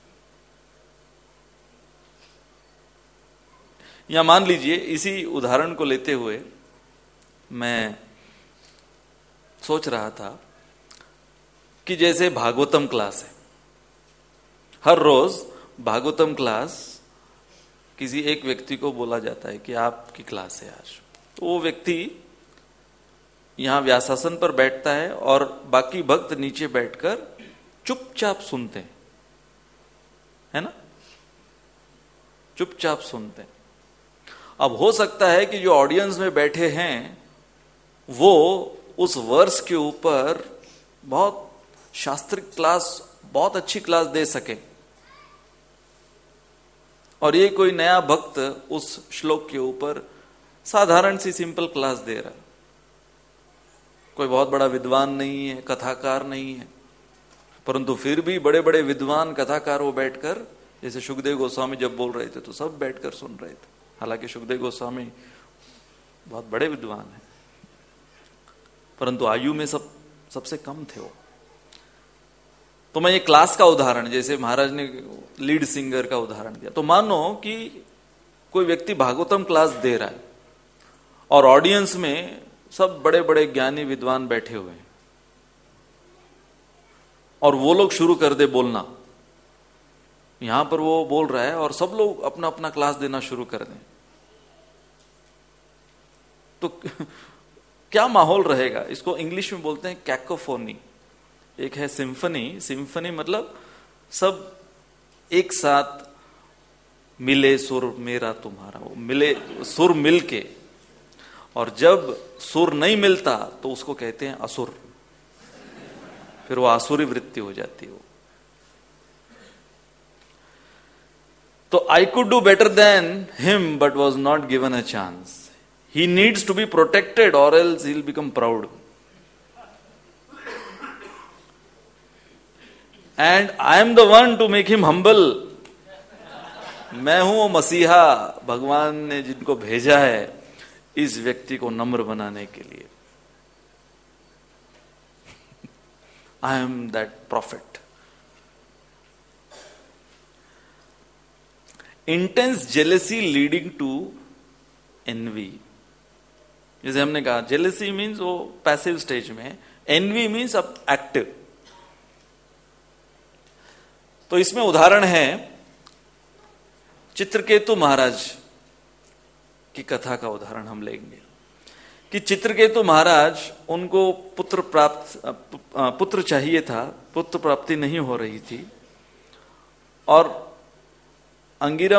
या मान लीजिए इसी उदाहरण को लेते हुए मैं सोच रहा था कि जैसे भागवतम क्लास है, हर रोज भागवतम क्लास किसी एक व्यक्ति को बोला जाता है कि आपकी क्लास है आज, तो वो व्यक्ति यहां व्यासासन पर बैठता है और बाकी भक्त नीचे बैठकर चुपचाप सुनते हैं, है ना, चुपचाप सुनते हैं। अब हो सकता है कि जो ऑडियंस में बैठे हैं वो उस वर्स के ऊपर बहुत शास्त्रिक क्लास, बहुत अच्छी क्लास दे सके, और ये कोई नया भक्त उस श्लोक के ऊपर साधारण सी सिंपल क्लास दे रहा, कोई बहुत बड़ा विद्वान नहीं है, कथाकार नहीं है, परंतु फिर भी बड़े बड़े विद्वान कथाकार वो बैठकर, जैसे सुखदेव गोस्वामी जब बोल रहे थे तो सब बैठकर सुन रहे थे। हालांकि सुखदेव गोस्वामी बहुत बड़े विद्वान हैं, परंतु आयु में सबसे कम थे वो। तो मैं ये क्लास का उदाहरण, जैसे महाराज ने लीड सिंगर का उदाहरण दिया, तो मानो कि कोई व्यक्ति भागवतम क्लास दे रहा है और ऑडियंस में सब बड़े बड़े ज्ञानी विद्वान बैठे हुए हैं, और वो लोग शुरू कर दे बोलना, यहां पर वो बोल रहा है और सब लोग अपना अपना क्लास देना शुरू कर दें, तो क्या माहौल रहेगा? इसको इंग्लिश में बोलते हैं कैकोफोनी। एक है सिम्फनी, सिम्फनी मतलब सब एक साथ मिले सुर मेरा तुम्हारा, वो मिले सुर मिलके, और जब सुर नहीं मिलता तो उसको कहते हैं असुर, फिर वो आसुरी वृत्ति हो जाती है वो। तो I could do better than him but was not given a chance. He needs to be protected or else he will become proud. And I am the one to make him humble. मैं हूं वो मसीहा, भगवान ने जिनको भेजा है इस व्यक्ति को नम्र बनाने के लिए। I am that prophet. Intense jealousy leading to envy. जैसे हमने कहा जेलेसी मीन्स वो पैसिव स्टेज में, एनवी मीन्स अब एक्टिव। तो इसमें उदाहरण है चित्रकेतु महाराज की कथा का उदाहरण हम लेंगे कि चित्रकेतु महाराज, उनको पुत्र चाहिए था, पुत्र प्राप्ति नहीं हो रही थी, और अंगिरा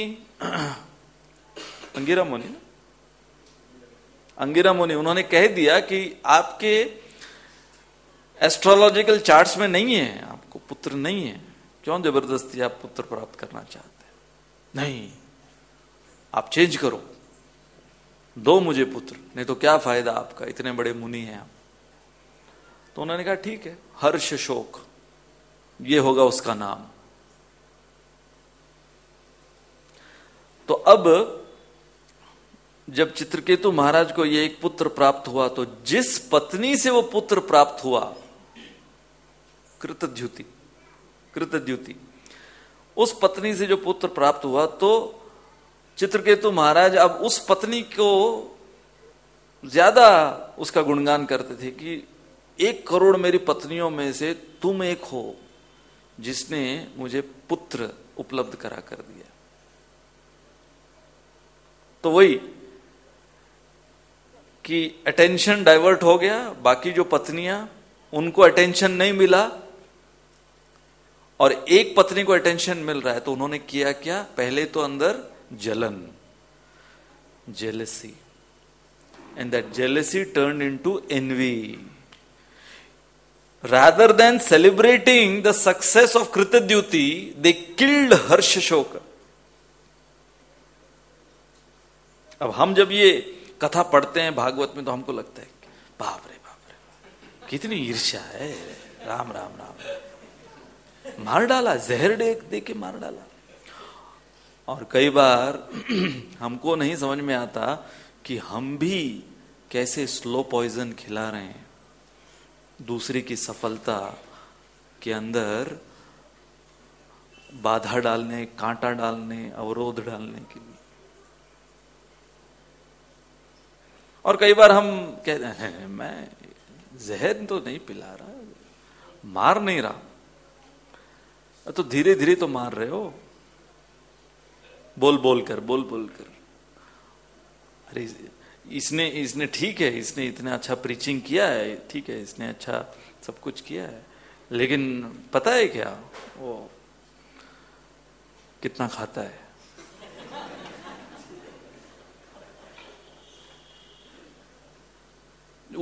मुनि उन्होंने कह दिया कि आपके एस्ट्रोलॉजिकल चार्ट्स में नहीं है, आपको पुत्र नहीं है, क्यों जबरदस्ती आप पुत्र प्राप्त करना चाहते हैं? नहीं, आप चेंज करो, दो मुझे पुत्र, नहीं तो क्या फायदा आपका, इतने बड़े मुनि हैं आप। तो उन्होंने कहा ठीक है, हर्ष शोक ये होगा उसका नाम। तो अब जब चित्रकेतु महाराज को ये एक पुत्र प्राप्त हुआ, तो जिस पत्नी से वो पुत्र प्राप्त हुआ, कृतद्युति, उस पत्नी से जो पुत्र प्राप्त हुआ, तो चित्रकेतु महाराज अब उस पत्नी को ज्यादा उसका गुणगान करते थे कि 1 करोड़ मेरी पत्नियों में से तुम एक हो जिसने मुझे पुत्र उपलब्ध करा कर दिया। तो वही कि अटेंशन डाइवर्ट हो गया, बाकी जो पत्नियां उनको अटेंशन नहीं मिला और एक पत्नी को अटेंशन मिल रहा है, तो उन्होंने किया क्या? पहले तो अंदर जलन, jealousy, and that jealousy turned into envy. Rather than celebrating the success of Kritadyuti, they killed Harshashoka. अब हम जब ये कथा पढ़ते हैं भागवत में, तो हमको लगता है बाप रे कितनी ईर्ष्या है, राम राम राम, मार डाला, जहर दे के मार डाला। और कई बार हमको नहीं समझ में आता कि हम भी कैसे स्लो पॉइजन खिला रहे हैं दूसरे की सफलता के अंदर बाधा डालने, कांटा डालने, अवरोध डालने के लिए। और कई बार हम कहते हैं मैं जहर तो नहीं पिला रहा, मार नहीं रहा, तो धीरे धीरे तो मार रहे हो, बोल बोल कर। अरे इसने ठीक है, इसने इतना अच्छा प्रीचिंग किया है, ठीक है, इसने अच्छा सब कुछ किया है, लेकिन पता है क्या वो कितना खाता है?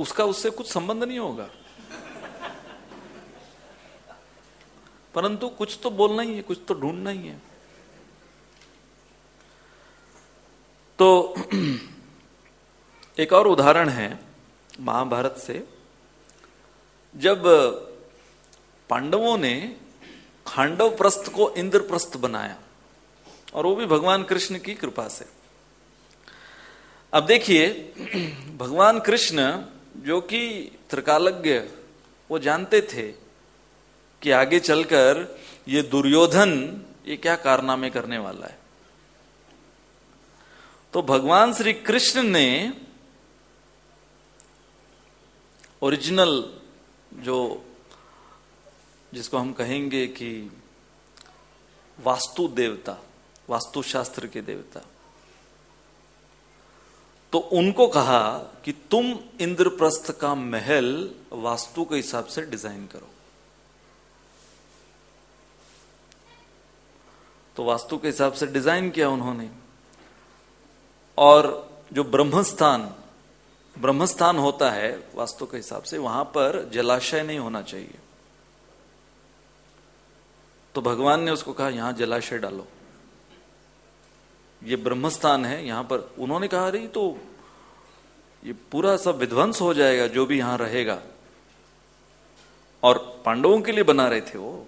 उसका उससे कुछ संबंध नहीं होगा, परंतु कुछ तो बोलना ही है, कुछ तो ढूंढना ही है। तो एक और उदाहरण है महाभारत से, जब पांडवों ने खांडव प्रस्थ को इंद्रप्रस्थ बनाया, और वो भी भगवान कृष्ण की कृपा से। अब देखिए, भगवान कृष्ण जो कि त्रिकालज्ञ, वो जानते थे कि आगे चलकर ये दुर्योधन ये क्या कारनामे करने वाला है। तो भगवान श्री कृष्ण ने ओरिजिनल जो, जिसको हम कहेंगे कि वास्तु देवता, वास्तुशास्त्र के देवता, तो उनको कहा कि तुम इंद्रप्रस्थ का महल वास्तु के हिसाब से डिजाइन करो। तो वास्तु के हिसाब से डिजाइन किया उन्होंने, और जो ब्रह्मस्थान होता है वास्तु के हिसाब से, वहां पर जलाशय नहीं होना चाहिए। तो भगवान ने उसको कहा यहां जलाशय डालो, ये ब्रह्मस्थान है, यहां पर। उन्होंने कहा अरे तो ये पूरा सब विध्वंस हो जाएगा जो भी यहां रहेगा, और पांडवों के लिए बना रहे थे वो।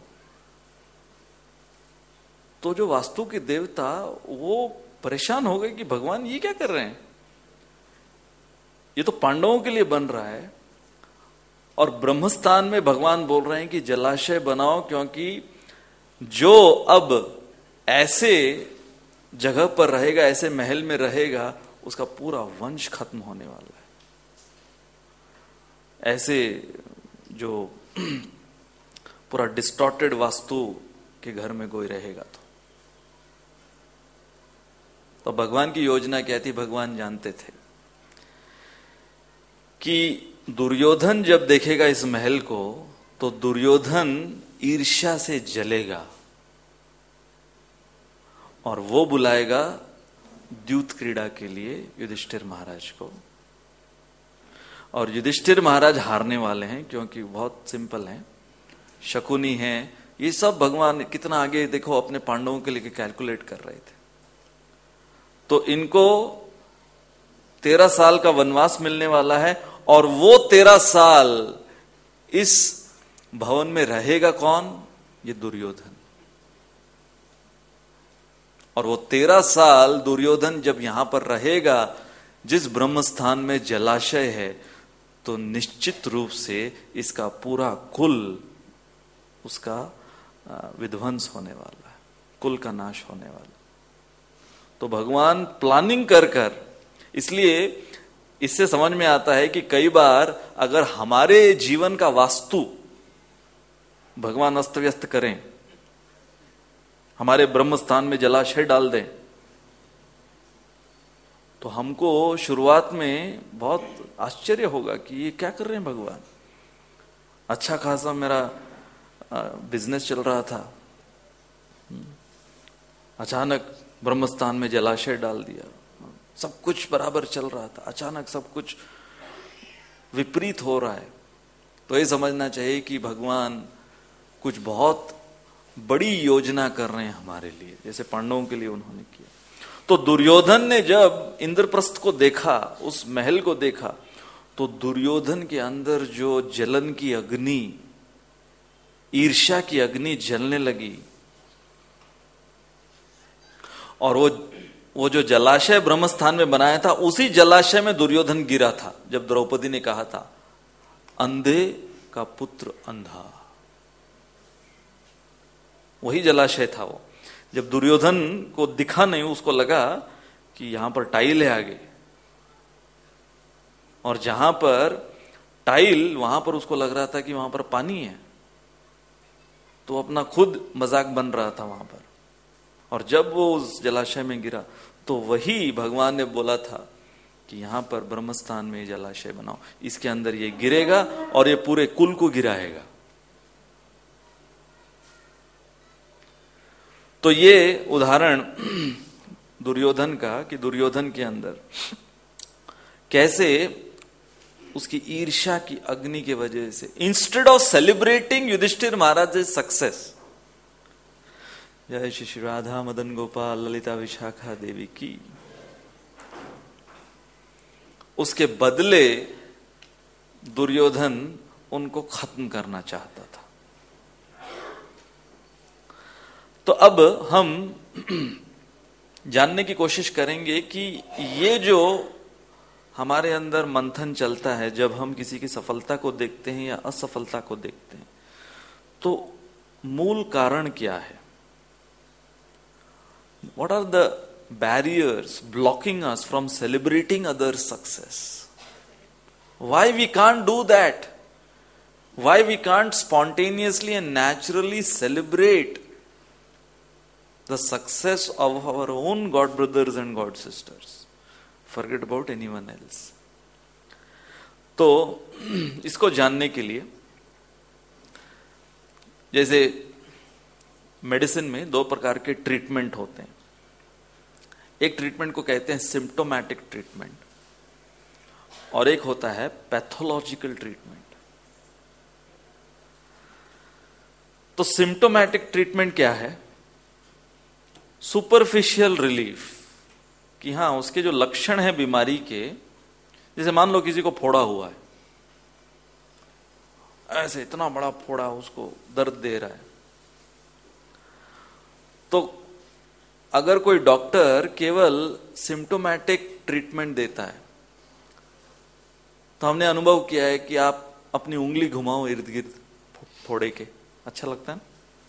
तो जो वास्तु के देवता वो परेशान हो गए कि भगवान ये क्या कर रहे हैं, ये तो पांडवों के लिए बन रहा है, और ब्रह्मस्थान में भगवान बोल रहे हैं कि जलाशय बनाओ, क्योंकि जो अब ऐसे जगह पर रहेगा, ऐसे महल में रहेगा, उसका पूरा वंश खत्म होने वाला है। ऐसे जो पूरा डिस्टॉर्टेड वास्तु के घर में कोई रहेगा तो भगवान की योजना क्या थी, भगवान जानते थे कि दुर्योधन जब देखेगा इस महल को तो दुर्योधन ईर्ष्या से जलेगा, और वो बुलाएगा द्यूत क्रीड़ा के लिए युधिष्ठिर महाराज को। और युधिष्ठिर महाराज हारने वाले हैं, क्योंकि बहुत सिंपल हैं, शकुनी हैं, ये सब भगवान कितना आगे देखो अपने पांडवों के लिए कैलकुलेट कर रहे थे। तो इनको 13 साल का वनवास मिलने वाला है, और वो 13 साल इस भवन में रहेगा कौन, ये दुर्योधन। और वो 13 साल दुर्योधन जब यहां पर रहेगा, जिस ब्रह्मस्थान में जलाशय है, तो निश्चित रूप से इसका पूरा कुल, उसका विध्वंस होने वाला है, कुल का नाश होने वाला। तो भगवान प्लानिंग कर कर, इसलिए इससे समझ में आता है कि कई बार अगर हमारे जीवन का वास्तु भगवान अस्त व्यस्त करें, हमारे ब्रह्मस्थान में जलाशय डाल दें, तो हमको शुरुआत में बहुत आश्चर्य होगा कि ये क्या कर रहे हैं भगवान। अच्छा खासा मेरा बिजनेस चल रहा था, अचानक ब्रह्मस्थान में जलाशय डाल दिया, सब कुछ बराबर चल रहा था, अचानक सब कुछ विपरीत हो रहा है। तो ये समझना चाहिए कि भगवान कुछ बहुत बड़ी योजना कर रहे हैं हमारे लिए, जैसे पांडवों के लिए उन्होंने किया। तो दुर्योधन ने जब इंद्रप्रस्थ को देखा, उस महल को देखा, तो दुर्योधन के अंदर जो जलन की अग्नि, ईर्ष्या की अग्नि जलने लगी, और वो जो जलाशय ब्रह्मस्थान में बनाया था, उसी जलाशय में दुर्योधन गिरा था। जब द्रौपदी ने कहा था अंधे का पुत्र अंधा, वही जलाशय था वो। जब दुर्योधन को दिखा नहीं, उसको लगा कि यहां पर टाइल है आगे, और जहां पर टाइल, वहां पर उसको लग रहा था कि वहां पर पानी है, तो अपना खुद मजाक बन रहा था वहां पर। और जब वो उस जलाशय में गिरा, तो वही भगवान ने बोला था कि यहां पर ब्रह्मस्थान में जलाशय बनाओ, इसके अंदर ये गिरेगा और ये पूरे कुल को गिराएगा। तो ये उदाहरण दुर्योधन का, कि दुर्योधन के अंदर कैसे उसकी ईर्ष्या की अग्नि की वजह से, instead of celebrating Yudhishthira Maharaj success, जय श्री राधा मदन गोपाल ललिता विशाखा देवी की, उसके बदले दुर्योधन उनको खत्म करना चाहता था। तो अब हम जानने की कोशिश करेंगे कि ये जो हमारे अंदर मंथन चलता है जब हम किसी की सफलता को देखते हैं या असफलता को देखते हैं, तो मूल कारण क्या है? What are the barriers blocking us from celebrating others' success? Why we can't do that? Why we can't spontaneously and naturally celebrate the success of our own God brothers and God sisters? Forget about anyone else. तो इसको जानने के लिए, जैसे medicine में दो प्रकार के ट्रीटमेंट होते हैं। एक ट्रीटमेंट को कहते हैं सिम्प्टोमैटिक ट्रीटमेंट और एक होता है पैथोलॉजिकल ट्रीटमेंट। तो सिम्प्टोमैटिक ट्रीटमेंट क्या है? सुपरफिशियल रिलीफ, कि हां उसके जो लक्षण है बीमारी के, जैसे मान लो किसी को फोड़ा हुआ है, ऐसे इतना बड़ा फोड़ा उसको दर्द दे रहा है, तो अगर कोई डॉक्टर केवल सिम्प्टोमैटिक ट्रीटमेंट देता है, तो हमने अनुभव किया है कि आप अपनी उंगली घुमाओ इर्द गिर्द फोड़े के, अच्छा लगता है ना?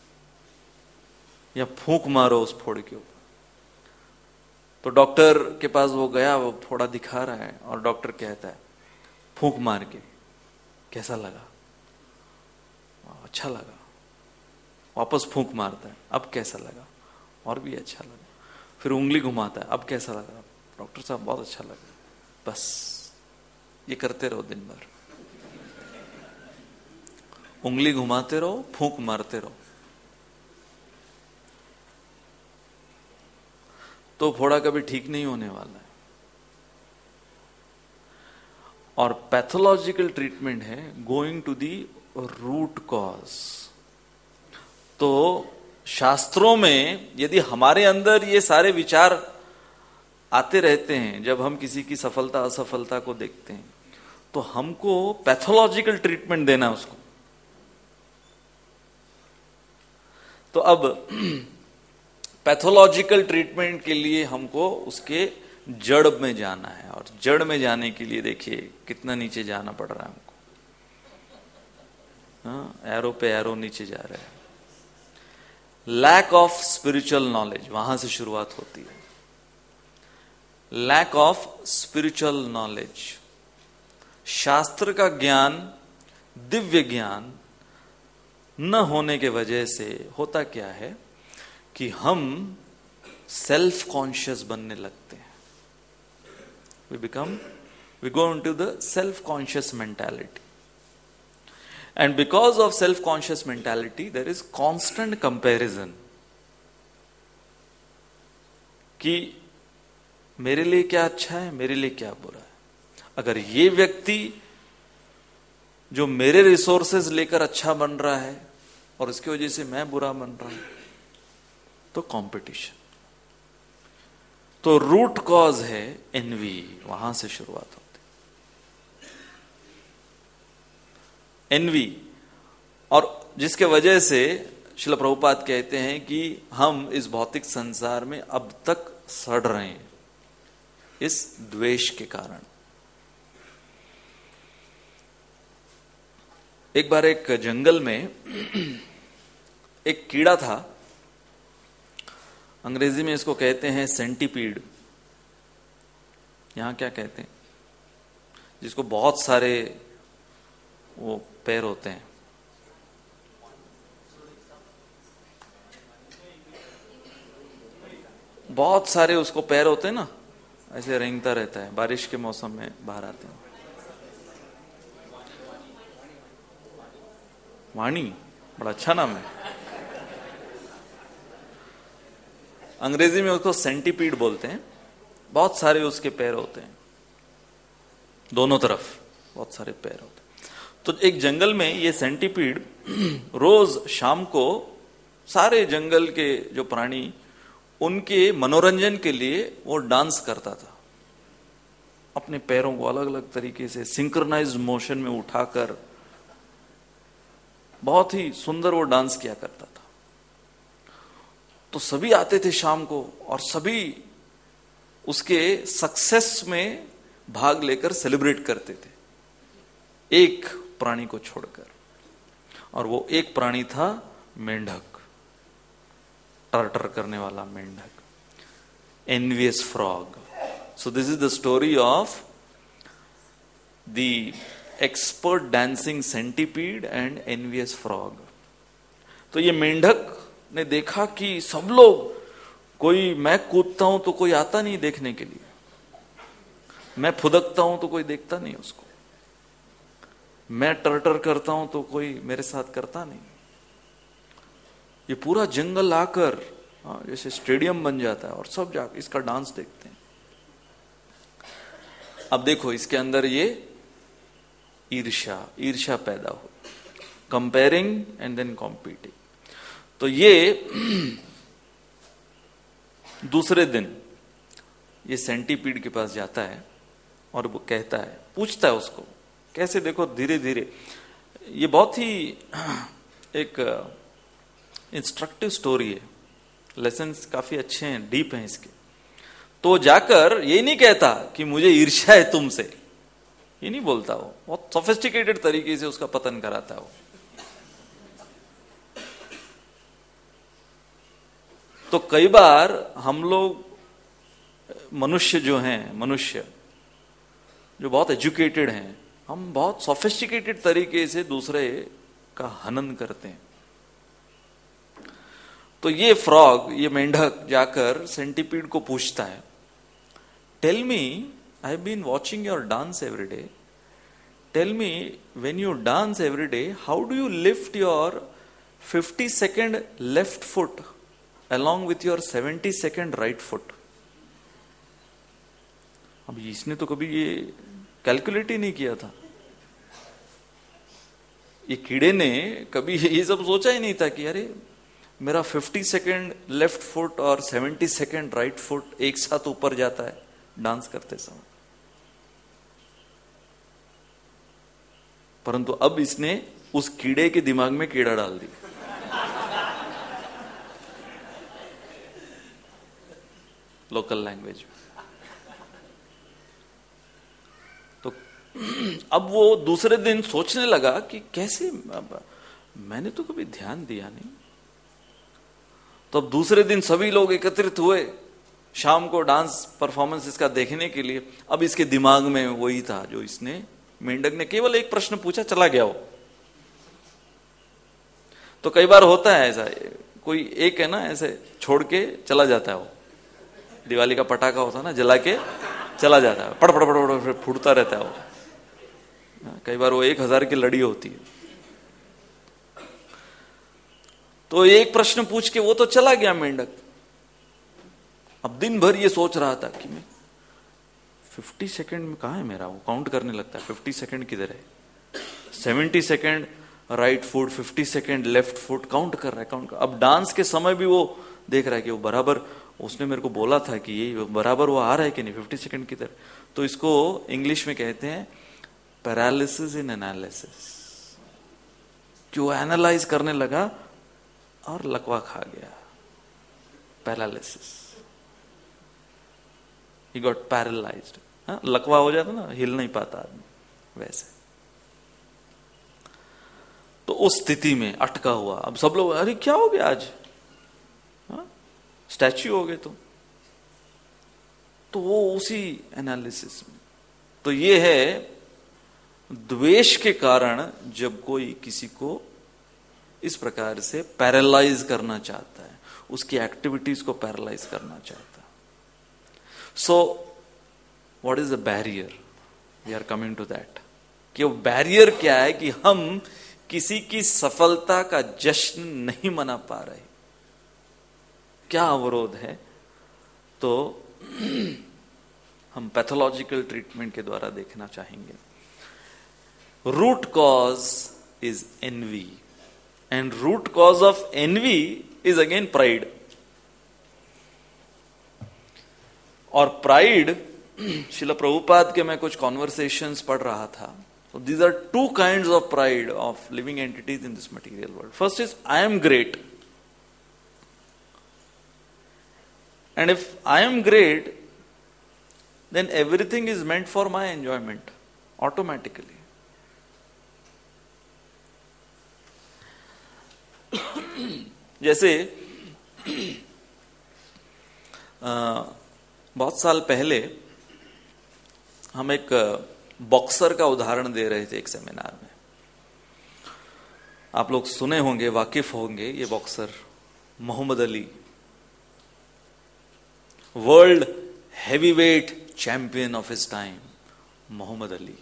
या फूंक मारो उस फोड़े के ऊपर। तो डॉक्टर के पास वो गया, वो फोड़ा दिखा रहा है और डॉक्टर कहता है फूंक मार के, कैसा लगा? अच्छा लगा। वापस फूंक मारता है, अब कैसा लगा? और भी अच्छा लगा। फिर उंगली घुमाता है, अब कैसा लगा? डॉक्टर साहब बहुत अच्छा लगा। बस ये करते रहो दिन भर, उंगली घुमाते रहो, फूंक मारते रहो, तो फोड़ा कभी ठीक नहीं होने वाला है। और पैथोलॉजिकल ट्रीटमेंट है going to the root cause. तो शास्त्रों में यदि हमारे अंदर ये सारे विचार आते रहते हैं, जब हम किसी की सफलता असफलता को देखते हैं, तो हमको पैथोलॉजिकल ट्रीटमेंट देना उसको। तो अब पैथोलॉजिकल ट्रीटमेंट के लिए हमको उसके जड़ में जाना है, और जड़ में जाने के लिए देखिए कितना नीचे जाना पड़ रहा है हमको। एरो पे एरो नीचे जा रहे हैं। लैक ऑफ स्पिरिचुअल नॉलेज, वहां से शुरुआत होती है। लैक ऑफ स्पिरिचुअल नॉलेज, शास्त्र का ज्ञान, दिव्य ज्ञान न होने के वजह से होता क्या है कि हम सेल्फ कॉन्शियस बनने लगते हैं। we go into the self conscious mentality, and because of self conscious mentality there is constant comparison कि मेरे लिए क्या अच्छा है, मेरे लिए क्या बुरा है। अगर ये व्यक्ति जो मेरे रिसोर्सेज लेकर अच्छा बन रहा है और इसकी वजह से मैं बुरा बन रहा हूं, तो कंपटीशन। तो रूट कॉज है एनवी, वहां से शुरुआत होती एनवी, और जिसके वजह से श्रील प्रभुपाद कहते हैं कि हम इस भौतिक संसार में अब तक सड़ रहे हैं इस द्वेष के कारण। एक बार एक जंगल में एक कीड़ा था, अंग्रेजी में इसको कहते हैं सेंटीपीड। यहां क्या कहते हैं? जिसको बहुत सारे वो पैर होते हैं। बहुत सारे उसको पैर होते हैं ना, ऐसे रेंगता रहता है, बारिश के मौसम में बाहर आते हैं। वाणी, बड़ा अच्छा नाम है। अंग्रेजी में उसको सेंटीपीड बोलते हैं। बहुत सारे उसके पैर होते हैं दोनों तरफ, बहुत सारे पैर होते। तो एक जंगल में ये सेंटीपीड रोज शाम को सारे जंगल के जो प्राणी उनके मनोरंजन के लिए वो डांस करता था, अपने पैरों को अलग अलग तरीके से सिंक्रोनाइज्ड मोशन में उठाकर बहुत ही सुंदर वो डांस किया करता था। तो सभी आते थे शाम को और सभी उसके सक्सेस में भाग लेकर सेलिब्रेट करते थे, एक प्राणी को छोड़कर। और वो एक प्राणी था मेंढक, टर्टर करने वाला मेंढक, envious frog. So this is the story of the expert dancing centipede and envious frog. तो ये मेंढक ने देखा कि सब लोग, कोई मैं कूदता हूं तो कोई आता नहीं देखने के लिए, मैं फुदकता हूं तो कोई देखता नहीं उसको, मैं टर्टर करता हूं तो कोई मेरे साथ करता नहीं। ये पूरा जंगल आकर जैसे स्टेडियम बन जाता है और सब जाकर इसका डांस देखते हैं। अब देखो इसके अंदर ये ईर्ष्या पैदा हो, कंपेयरिंग एंड देन कॉम्पीटिंग। तो ये दूसरे दिन ये सेंटीपीड के पास जाता है और वो कहता है, पूछता है उसको कैसे, देखो धीरे धीरे, ये बहुत ही एक इंस्ट्रक्टिव स्टोरी है, लेसन्स काफी अच्छे हैं, डीप हैं इसके। तो जाकर ये नहीं कहता कि मुझे ईर्ष्या है तुमसे, ये नहीं बोलता, वो बहुत सोफिस्टिकेटेड तरीके से उसका पतन कराता है वो। तो कई बार हम लोग मनुष्य जो बहुत एजुकेटेड हैं, हम बहुत सोफिस्टिकेटेड तरीके से दूसरे का हनन करते हैं। तो ये फ्रॉग, ये मेंढक जाकर सेंटीपीड को पूछता है, tell me, I have been watching your dance every day, tell me when you dance every day, how do you lift your 50-second left foot along with your 70-second right foot. अब इसने तो कभी ये calculate ही नहीं किया था, ये कीड़े ने कभी ये सब सोचा ही नहीं था कि अरे मेरा 50-second लेफ्ट फुट और 70-second राइट फुट एक साथ ऊपर जाता है डांस करते समय। परंतु अब इसने उस कीड़े के दिमाग में कीड़ा डाल दिया। लोकल लैंग्वेज में। तो अब वो दूसरे दिन सोचने लगा कि कैसे, मैंने तो कभी ध्यान दिया नहीं। तो अब दूसरे दिन सभी लोग एकत्रित हुए शाम को डांस परफॉर्मेंस इसका देखने के लिए। अब इसके दिमाग में वही था जो इसने, मेंढक ने केवल एक प्रश्न पूछा, चला गया वो। तो कई बार होता है ऐसा, कोई एक है ना ऐसे छोड़ के चला जाता है, वो दिवाली का पटाखा होता है ना, जला के चला जाता है, पड़ पड़ पड़ पड़ फूटता रहता है वो। कई बार वो 1000 की लड़ी होती है। तो एक प्रश्न पूछ के वो तो चला गया मेंढक। अब दिन भर ये सोच रहा था कि मैं 50 में कहा है मेरा, वो काउंट करने लगता है 50 किधर है, 70 right foot, 50 left foot, count कर रहा है, काउंट कर। अब डांस के समय भी वो देख रहा है कि वो बराबर, उसने मेरे को बोला था कि ये बराबर वो आ रहा है कि नहीं 50 किधर। तो इसको इंग्लिश में कहते हैं पैरालिसिस इन एनालिसिस, कि वो एनालाइज करने लगा और लकवा खा गया, पैरालिसिस, ही गॉट पैरालाइज्ड। लकवा हो जाता ना, हिल नहीं पाता आदमी, वैसे। तो उस स्थिति में अटका हुआ। अब सब लोग, अरे क्या हो गया आज, स्टैच्यू हो गए तो वो उसी एनालिसिस में। तो ये है द्वेष के कारण जब कोई किसी को इस प्रकार से पैरालाइज करना चाहता है, उसकी एक्टिविटीज को पैरालाइज करना चाहता है। So what is the barrier, we are coming to that, कि वो बैरियर क्या है कि हम किसी की सफलता का जश्न नहीं मना पा रहे, क्या अवरोध है। तो हम पैथोलॉजिकल ट्रीटमेंट के द्वारा देखना चाहेंगे। root cause is envy, and root cause of envy is again pride. और प्राइड, श्रील प्रभुपाद के मैं कुछ कॉन्वर्सेशंस पढ़ रहा था. So these are two kinds of pride of living entities in this material world. First is I am great. And if I am great, then everything is meant for my enjoyment automatically. जैसे बहुत साल पहले हम एक boxer का उदाहरण दे रहे थे एक सेमिनार में. आप लोग सुने होंगे, वाकिफ होंगे, ये boxer Muhammad Ali, world heavyweight champion of his time, Muhammad Ali.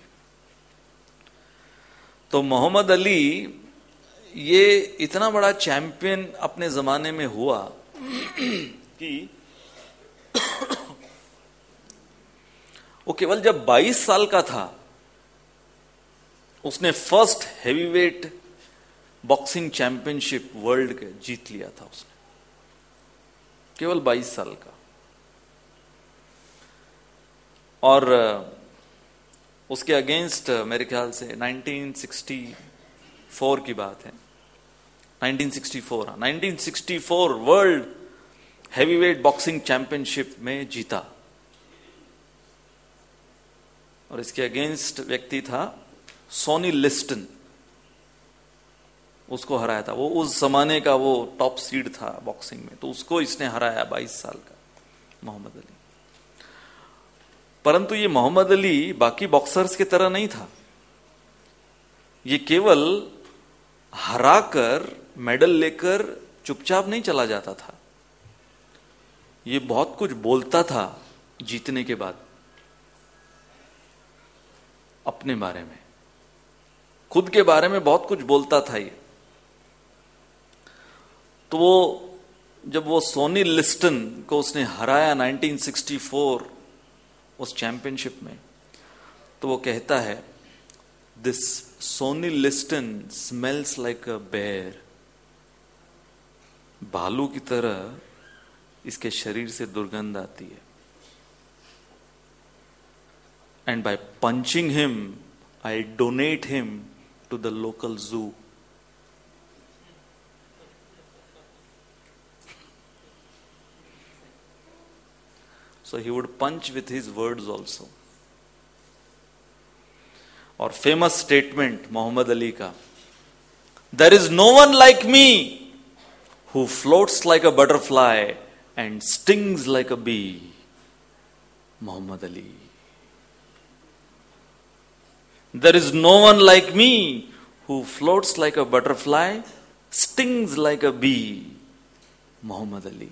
तो मोहम्मद अली ये इतना बड़ा चैंपियन अपने जमाने में हुआ कि वो केवल जब 22 साल का था उसने first heavyweight boxing championship world के जीत लिया था. उसने केवल 22 साल का. और उसके अगेंस्ट मेरे ख्याल से 1964 की बात है, 1964 वर्ल्ड हेवीवेट बॉक्सिंग चैंपियनशिप में जीता. और इसके अगेंस्ट व्यक्ति था सोनी लिस्टन, उसको हराया था. वो उस जमाने का वो टॉप सीड था बॉक्सिंग में, तो उसको इसने हराया 22 साल का मोहम्मद अली. परंतु ये मोहम्मद अली बाकी बॉक्सर्स की तरह नहीं था. ये केवल हराकर मेडल लेकर चुपचाप नहीं चला जाता था. ये बहुत कुछ बोलता था जीतने के बाद अपने बारे में, खुद के बारे में बहुत कुछ बोलता था ये. तो वो जब वो सोनी लिस्टन को उसने हराया 1964 उस चैंपियनशिप में, तो वो कहता है, this Sonny Liston smells like a bear. भालू की तरह इसके शरीर से दुर्गंध आती है. And by punching him, I donate him to the local zoo. So he would punch with his words also. और famous statement मोहम्मद अली का, there is no one like me who floats like a butterfly and stings like a bee. Mohammad Ali. There is no one like me who floats like a butterfly, stings like a bee. Mohammad Ali.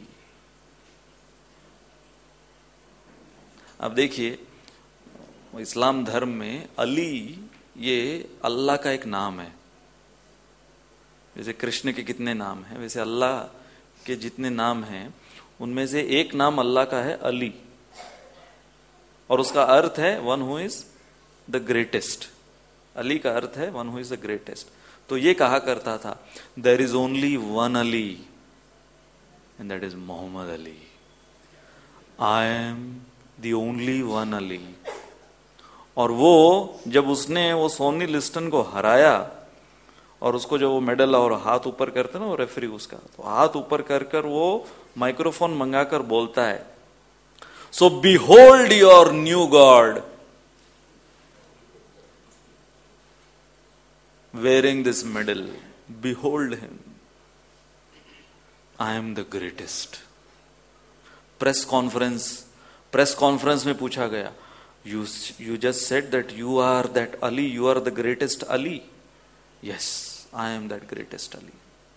अब देखिए, इस्लाम धर्म में अली ये अल्लाह का एक नाम है. जैसे कृष्ण के कितने नाम हैं, वैसे अल्लाह के जितने नाम हैं उनमें से एक नाम अल्लाह का है अली, और उसका अर्थ है one who is the greatest. Ali का अर्थ है one who is the greatest. तो ये कहा करता था, there is only one Ali and that is Muhammad Ali. I am the only one Ali. और वो जब उसने वो सोनी लिस्टन को हराया और उसको जब वो मेडल और हाथ ऊपर करते ना वो रेफरी उसका, तो हाथ ऊपर कर कर वो माइक्रोफोन मंगाकर बोलता है, so behold your new god wearing this medal. Behold him. I am the greatest. Press conference में पूछा गया, you just said that you are that Ali, you are the greatest Ali. Yes, I am that greatest Ali.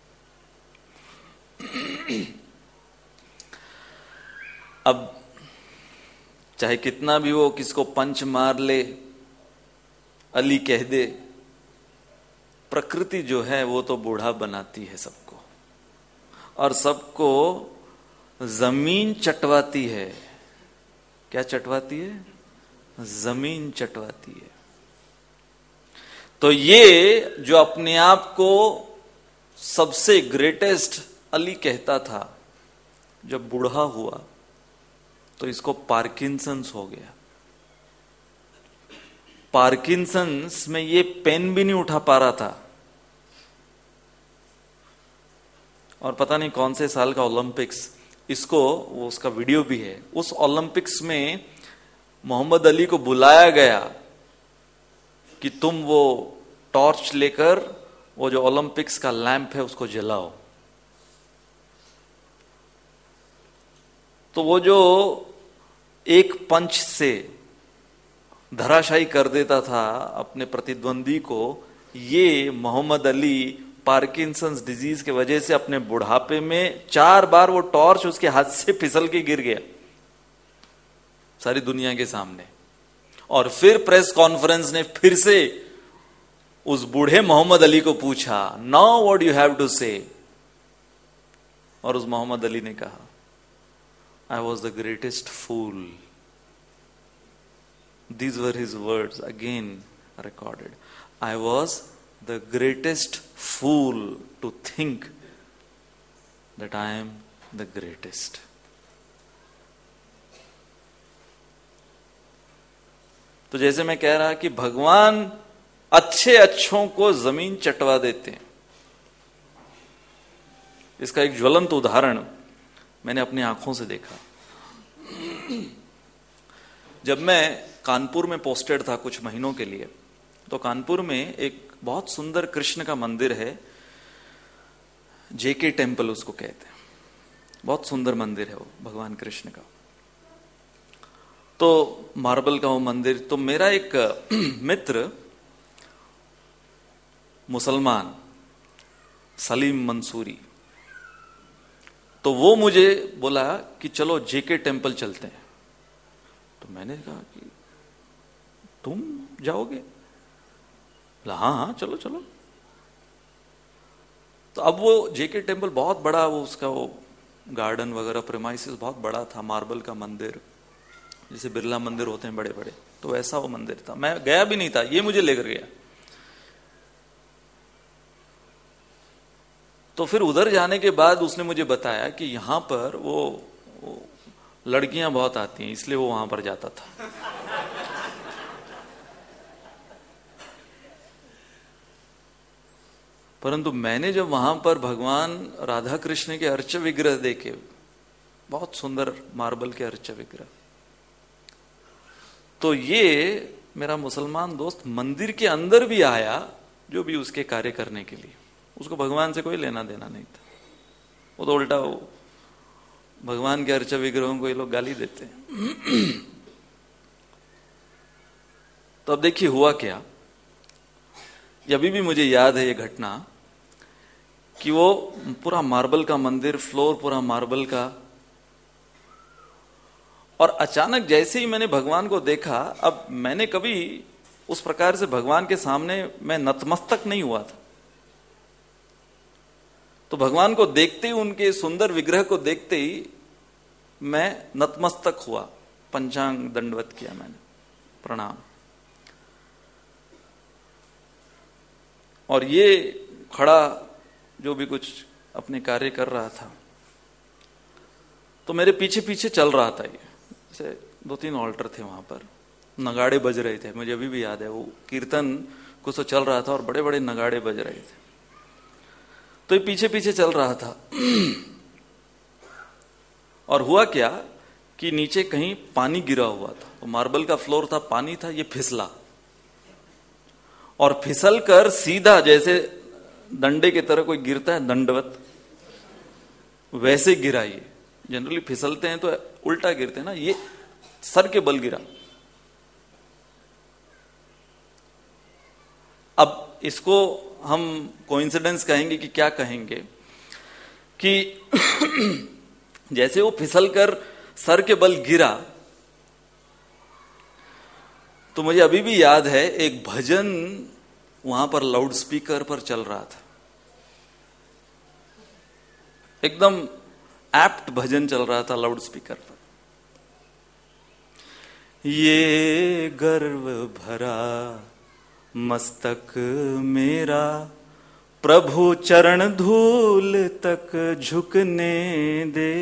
अब चाहे कितना भी वो किसको पंच मार ले, अली कह दे, प्रकृति जो है वो तो बूढ़ा बनाती है सबको, और सबको जमीन चटवाती है. क्या चटवाती है? जमीन चटवाती है. तो ये जो अपने आप को सबसे ग्रेटेस्ट अली कहता था, जब बूढ़ा हुआ तो इसको पार्किंसंस हो गया। पार्किंसंस में ये पेन भी नहीं उठा पा रहा था। और पता नहीं कौन से साल का ओलंपिक्स, इसको वो उसका वीडियो भी है। उस ओलंपिक्स में मोहम्मद अली को बुलाया गया कि तुम वो टॉर्च लेकर वो जो ओलंपिक्स का लैंप है उसको जलाओ। तो वो जो एक पंच से धराशायी कर देता था अपने प्रतिद्वंदी को, ये मोहम्मद अली पार्किंसंस डिजीज के वजह से अपने बुढ़ापे में 4 बार वो टॉर्च उसके हाथ से फिसल के गिर गया सारी दुनिया के सामने। और फिर प्रेस कॉन्फ्रेंस ने फिर से उस बूढ़े मोहम्मद अली को पूछा, now what you have to say. और उस मोहम्मद अली ने कहा, I was the greatest fool. These were his words, again recorded. I was the greatest fool to think that I am the greatest. तो जैसे मैं कह रहा कि भगवान अच्छे अच्छों को जमीन चटवा देते हैं, इसका एक ज्वलंत उदाहरण मैंने अपनी आंखों से देखा। जब मैं कानपुर में पोस्टेड था कुछ महीनों के लिए, तो कानपुर में एक बहुत सुंदर कृष्ण का मंदिर है, जेके टेम्पल उसको कहते हैं। बहुत सुंदर मंदिर है वो, भगवान कृष्ण का। तो मार्बल का वो मंदिर। तो मेरा एक मित्र मुसलमान, सलीम मंसूरी, तो वो मुझे बोला कि चलो जेके टेम्पल चलते हैं। तो मैंने कहा कि तुम जाओगे? बोला हाँ हाँ चलो चलो। तो अब वो जेके टेम्पल बहुत बड़ा, वो उसका वो गार्डन वगैरह प्रेमाइसिस बहुत बड़ा था, मार्बल का मंदिर, जैसे बिरला मंदिर होते हैं बड़े बड़े, तो वैसा वो मंदिर था। मैं गया भी नहीं था, ये मुझे लेकर गया। तो फिर उधर जाने के बाद उसने मुझे बताया कि यहां पर वो लड़कियां बहुत आती हैं, इसलिए वो वहां पर जाता था। परंतु मैंने जब वहां पर भगवान राधा कृष्ण के अर्च विग्रह देखे, बहुत सुंदर मार्बल के अर्च विग्रह, तो ये मेरा मुसलमान दोस्त मंदिर के अंदर भी आया, जो भी उसके कार्य करने के लिए। उसको भगवान से कोई लेना देना नहीं था। वो तो उल्टा वो भगवान के अर्च विग्रहों को ये लोग गाली देते हैं। तो अब देखिए हुआ क्या। अभी भी मुझे याद है ये घटना कि वो पूरा मार्बल का मंदिर, फ्लोर पूरा मार्बल का, और अचानक जैसे ही मैंने भगवान को देखा, अब मैंने कभी उस प्रकार से भगवान के सामने मैं नतमस्तक नहीं हुआ था। तो भगवान को देखते ही, उनके सुंदर विग्रह को देखते ही मैं नतमस्तक हुआ, पंचांग दंडवत किया मैंने, प्रणाम। और ये खड़ा जो भी कुछ अपने कार्य कर रहा था, तो मेरे पीछे पीछे चल रहा था। ये जैसे 2-3 ऑल्टर थे वहां पर, नगाड़े बज रहे थे, मुझे अभी भी याद है। वो कीर्तन कुछ तो चल रहा था और बड़े बड़े नगाड़े बज रहे थे, तो ये पीछे पीछे चल रहा था। और हुआ क्या कि नीचे कहीं पानी गिरा हुआ था, तो मार्बल का फ्लोर था, पानी था, ये फिसला और फिसल कर सीधा जैसे डंडे की तरह कोई गिरता है दंडवत, वैसे गिरा। ये जनरली फिसलते हैं तो उल्टा गिरते हैं ना, ये सर के बल गिरा। अब इसको हम कोइंसिडेंस कहेंगे कि क्या कहेंगे, कि जैसे वो फिसल कर सर के बल गिरा, तो मुझे अभी भी याद है एक भजन वहां पर लाउड स्पीकर पर चल रहा था, एकदम एप्ट भजन चल रहा था लाउड स्पीकर पर। ये गर्व भरा मस्तक मेरा प्रभु चरण धूल तक झुकने दे,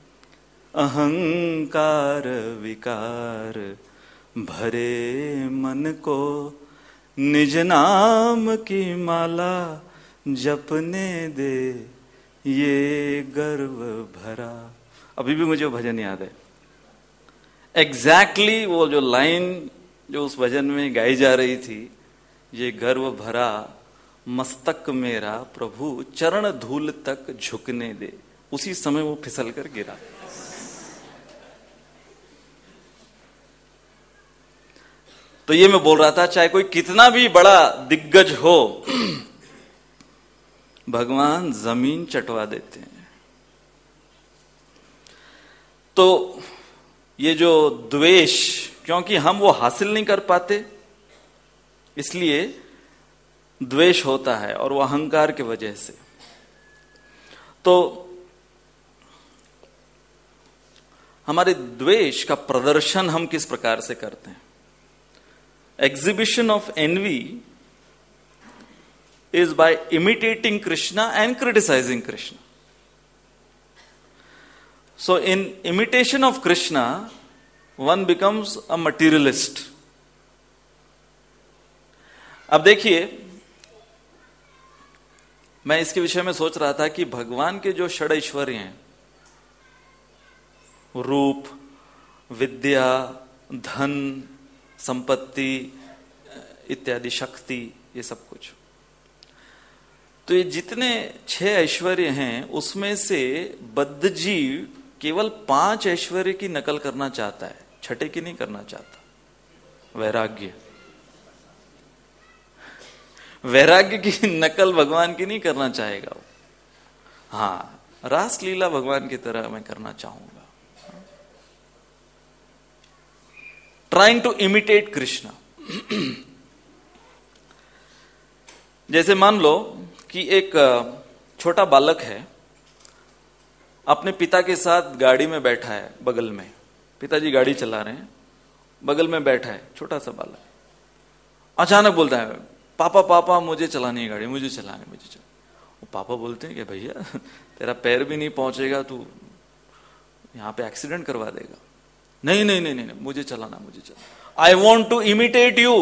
अहंकार विकार भरे मन को निज नाम की माला जपने दे, ये गर्व भरा। अभी भी मुझे वो भजन याद है, एग्जैक्टली वो जो लाइन जो उस भजन में गाई जा रही थी, ये गर्व भरा मस्तक मेरा प्रभु चरण धूल तक झुकने दे। उसी समय वो फिसल कर गिरा। तो ये मैं बोल रहा था, चाहे कोई कितना भी बड़ा दिग्गज हो, भगवान जमीन चटवा देते हैं। तो ये जो द्वेष, क्योंकि हम वो हासिल नहीं कर पाते इसलिए द्वेष होता है, और वो अहंकार की वजह से। तो हमारे द्वेष का प्रदर्शन हम किस प्रकार से करते हैं? Exhibition of envy is by imitating Krishna and criticizing Krishna. So in imitation of Krishna, one becomes a materialist. अब देखिए, मैं इसके विषय में सोच रहा था कि भगवान के जो षड ऐश्वर्य हैं, रूप, विद्या, धन, संपत्ति इत्यादि, शक्ति, ये सब कुछ, तो ये जितने 6 ऐश्वर्य हैं उसमें से बद्ध जीव केवल 5 ऐश्वर्य की नकल करना चाहता है, 6ठे की नहीं करना चाहता। वैराग्य, वैराग्य की नकल भगवान की नहीं करना चाहेगा वो। हाँ, रास लीला भगवान की तरह मैं करना चाहूंगा, ट्राइंग टू इमिटेट कृष्णा। जैसे मान लो कि एक छोटा बालक है, अपने पिता के साथ गाड़ी में बैठा है, बगल में पिताजी गाड़ी चला रहे हैं, बगल में बैठा है छोटा सा बालक। अचानक बोलता है, पापा पापा मुझे चलानी है गाड़ी, मुझे चलानी, मुझे चला। वो पापा बोलते हैं कि भैया तेरा पैर भी नहीं पहुंचेगा, तू यहां पे एक्सीडेंट करवा देगा। नहीं नहीं नहीं नहीं, मुझे चलाना, मुझे चलाना, I want to imitate you.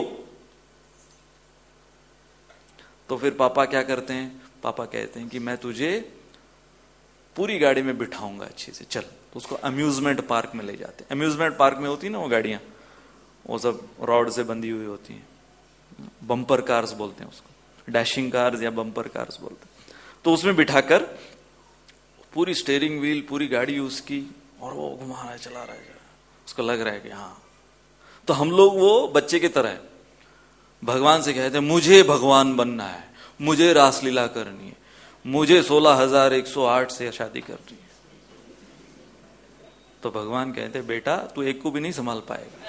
तो फिर पापा क्या करते हैं? पापा कहते हैं कि मैं तुझे पूरी गाड़ी में बिठाऊंगा अच्छे से, चल। तो उसको अम्यूजमेंट पार्क में ले जाते हैं। अम्यूजमेंट पार्क में होती है ना वो गाड़ियां, वो सब रॉड से बंधी हुई होती हैं, बम्पर कार्स बोलते हैं उसको, डैशिंग कार्स या बम्पर कार्स बोलते हैं। तो उसमें बिठाकर पूरी स्टीयरिंग व्हील, पूरी गाड़ी उसकी, और वो घुमा रहा है, चला रहा है, उसको लग रहा है कि हाँ। तो हम लोग वो बच्चे की तरह भगवान से कहते हैं, मुझे भगवान बनना है, मुझे रासलीला करनी है, मुझे 16,108 से शादी करनी है। तो भगवान कहते हैं, बेटा तू एक को भी नहीं संभाल पाएगा।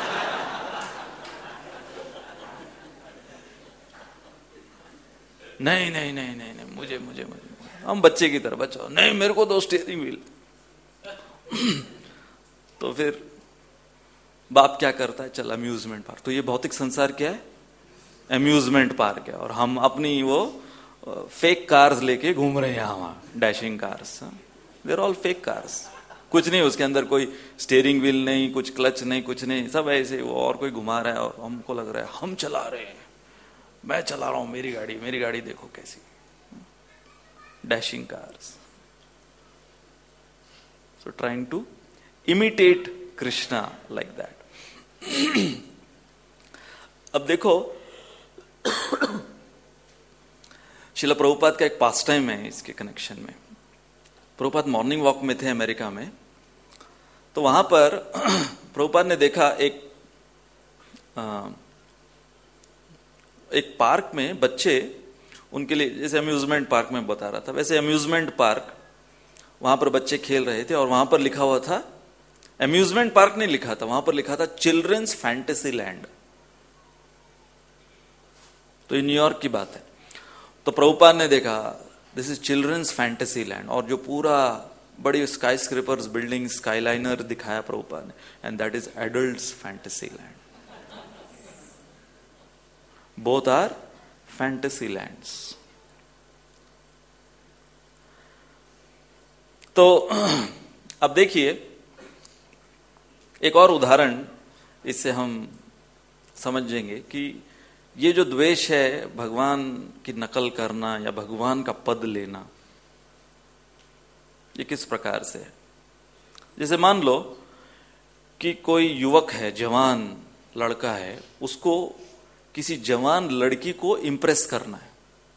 नहीं नहीं नहीं नहीं नहीं, मुझे मुझे मुझे, हम बच्चे की तरह, बच्चा नहीं, मेरे को दो स्टीयरिंग व्हील। तो फिर बाप क्या करता है? चल अम्यूजमेंट पार्क। तो ये भौतिक संसार क्या है? अम्यूजमेंट पार्क है, और हम अपनी वो फेक कार्स लेके घूम रहे हैं वहां, dashing cars. They're all fake cars, कुछ नहीं उसके अंदर, कोई स्टीयरिंग व्हील नहीं, कुछ क्लच नहीं, कुछ नहीं, सब ऐसे वो और कोई घुमा रहा है, और हमको लग रहा है हम चला रहे हैं, मैं चला रहा हूं मेरी गाड़ी देखो कैसी, dashing cars. So trying to imitate Krishna like that. अब देखो, शिला प्रभुपाद का एक पास टाइम है इसके कनेक्शन में। प्रभुपाद मॉर्निंग वॉक में थे अमेरिका में, तो वहां पर प्रभुपाद ने देखा एक पार्क में बच्चे, उनके लिए जैसे अम्यूजमेंट पार्क में बता रहा था, वैसे अम्यूजमेंट पार्क, वहां पर बच्चे खेल रहे थे, और वहां पर लिखा हुआ था, अम्यूजमेंट पार्क नहीं लिखा था, वहां पर लिखा था चिल्ड्रंस फैंटेसी लैंड। तो ये न्यूयॉर्क की बात है। तो प्रभुपाद ने देखा, this is children's fantasy land, और जो पूरा बड़ी स्काई स्क्रेपर्स बिल्डिंग, स्काईलाइनर दिखाया प्रभुपाद ने, and that is adults fantasy land. Both are fantasy lands. तो अब देखिए एक और उदाहरण, इससे हम समझेंगे कि ये जो द्वेष है भगवान की नकल करना या भगवान का पद लेना, ये किस प्रकार से है। जैसे मान लो कि कोई युवक है, जवान लड़का है, उसको किसी जवान लड़की को इंप्रेस करना है,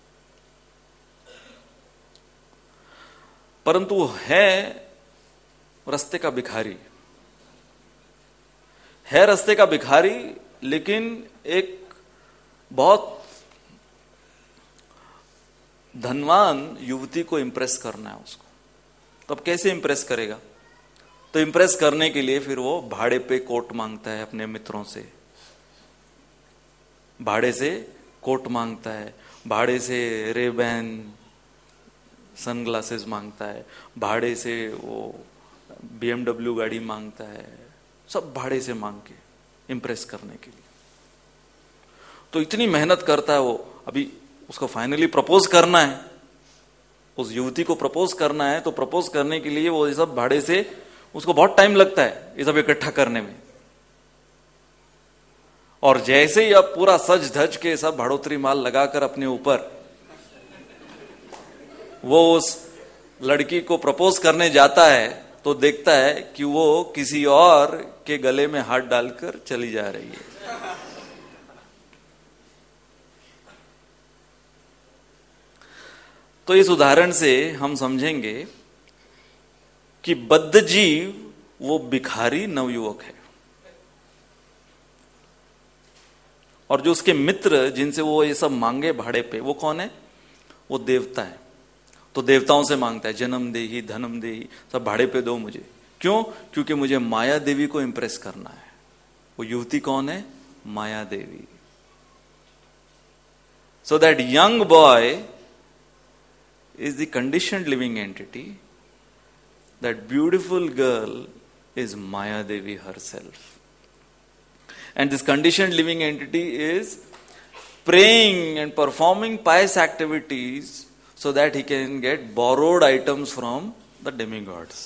परंतु वो है रास्ते का भिखारी, है रास्ते का भिखारी, लेकिन एक बहुत धनवान युवती को इंप्रेस करना है उसको। तो अब कैसे इंप्रेस करेगा? तो इंप्रेस करने के लिए फिर वो भाड़े पे कोट मांगता है अपने मित्रों से, भाड़े से कोट मांगता है, भाड़े से रेबैन सनग्लासेस मांगता है, भाड़े से वो BMW गाड़ी मांगता है, सब भाड़े से मांग के इंप्रेस करने के लिए। तो इतनी मेहनत करता है वो। अभी उसको फाइनली प्रपोज करना है, उस युवती को प्रपोज करना है, तो प्रपोज करने के लिए वो ये सब भाड़े से, उसको बहुत टाइम लगता है ये सब इकट्ठा करने में। और जैसे ही अब पूरा सज धज के सब भाड़ोतरी माल लगाकर अपने ऊपर वो उस लड़की को प्रपोज करने जाता है, तो देखता है कि वो किसी और के गले में हाथ डालकर चली जा रही है। तो इस उदाहरण से हम समझेंगे कि बद्ध जीव वो भिखारी नवयुवक है, और जो उसके मित्र जिनसे वो ये सब मांगे भाड़े पे, वो कौन है? वो देवता है। तो देवताओं से मांगता है, जन्म दे ही धनम दे ही, सब भाड़े पे दो मुझे। क्यों? क्योंकि मुझे माया देवी को इंप्रेस करना है। वो युवती कौन है? Maya Devi. So that young boy is the conditioned living entity. That beautiful girl is Maya Devi herself. And this conditioned living entity is praying and performing pious activities so that he can get borrowed items from the demigods.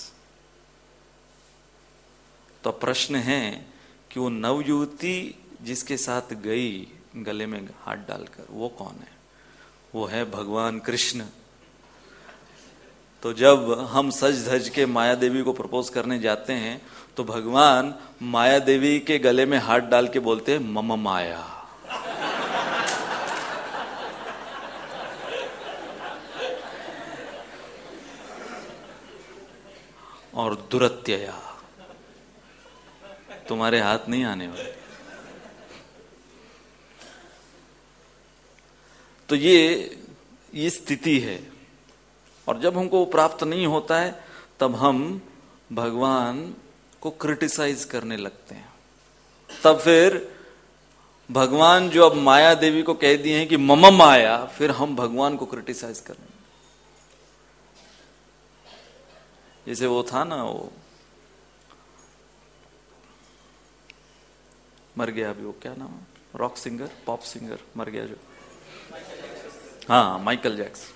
तो प्रश्न है कि वो नवयुवती जिसके साथ गई गले में हाथ डालकर, वो कौन है? वो है भगवान कृष्ण। तो जब हम सज धज के माया देवी को प्रपोज करने जाते हैं, तो भगवान माया देवी के गले में हाथ डाल के बोलते हैं, मम माया। और दुरत्यया, तुम्हारे हाथ नहीं आने वाले। तो ये स्थिति है। और जब हमको प्राप्त नहीं होता है, तब हम भगवान को क्रिटिसाइज करने लगते हैं। तब फिर भगवान जो अब माया देवी को कह दिए हैं कि मम माया, फिर हम भगवान को क्रिटिसाइज करने। जैसे वो था ना, वो मर गया अभी, वो क्या नाम है, रॉक सिंगर, पॉप सिंगर मर गया जो, हाँ, माइकल जैक्सन।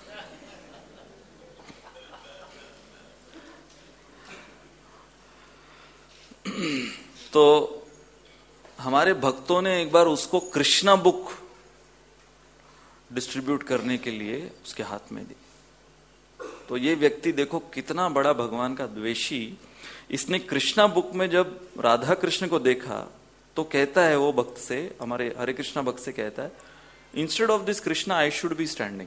तो हमारे भक्तों ने एक बार उसको कृष्णा बुक डिस्ट्रीब्यूट करने के लिए उसके हाथ में दी। तो ये व्यक्ति देखो कितना बड़ा भगवान का द्वेषी, इसने कृष्णा बुक में जब राधा कृष्ण को देखा तो कहता है वो भक्त से, हमारे हरे कृष्णा भक्त से कहता है, instead of this Krishna I should be standing.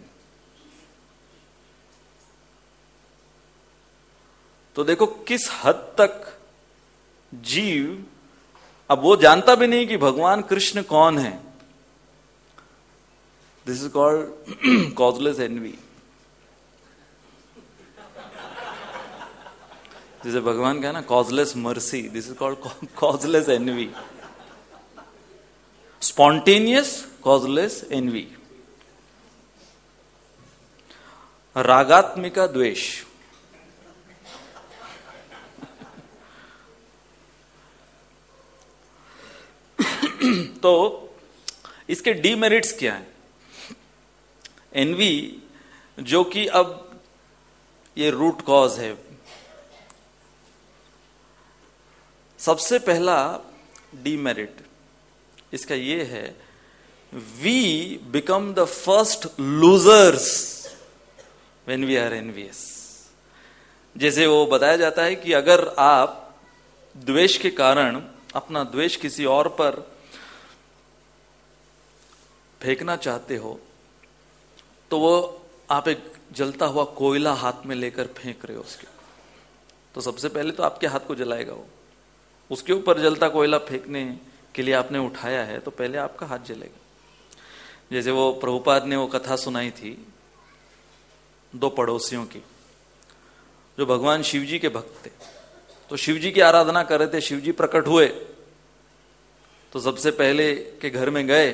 तो देखो किस हद तक जीव, अब वो जानता भी नहीं कि भगवान कृष्ण कौन है। This is called causeless envy. जैसे भगवान का है ना causeless mercy, this is called causeless envy, spontaneous causeless envy, रागात्मिका द्वेष। तो इसके डीमेरिट्स क्या हैं? एनवी, जो कि अब ये रूट कॉज है। सबसे पहला डीमेरिट इसका ये है, we become the first losers when we are envious. जैसे वो बताया जाता है कि अगर आप द्वेष के कारण अपना द्वेष किसी और पर फेंकना चाहते हो, तो वो आप एक जलता हुआ कोयला हाथ में लेकर फेंक रहे हो उसके, तो सबसे पहले तो आपके हाथ को जलाएगा वो। उसके ऊपर जलता कोयला फेंकने के लिए आपने उठाया है, तो पहले आपका हाथ जलेगा। जैसे वो प्रभुपाद ने वो कथा सुनाई थी दो पड़ोसियों की, जो भगवान शिव जी के भक्त थे। तो शिव जी की आराधना कर रहे थे, शिव जी प्रकट हुए, तो सबसे पहले के घर में गए,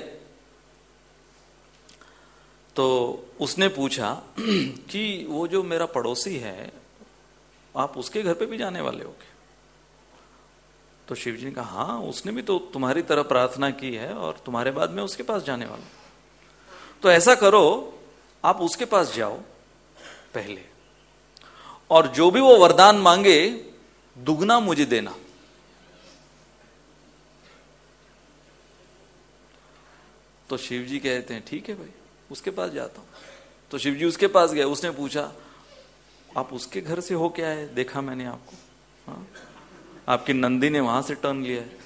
तो उसने पूछा कि वो जो मेरा पड़ोसी है, आप उसके घर पे भी जाने वाले हो क्या? तो शिव जी ने कहा, हाँ, उसने भी तो तुम्हारी तरह प्रार्थना की है और तुम्हारे बाद में उसके पास जाने वाला हूं। तो ऐसा करो, आप उसके पास जाओ पहले, और जो भी वो वरदान मांगे दुगना मुझे देना। तो शिव जी कहते हैं, ठीक है भाई, उसके पास जाता हूं। तो शिव जी उसके पास गए। उसने पूछा, आप उसके घर से हो क्या है? देखा मैंने आपको, हाँ? आपकी नंदी ने वहां से टर्न लिया है।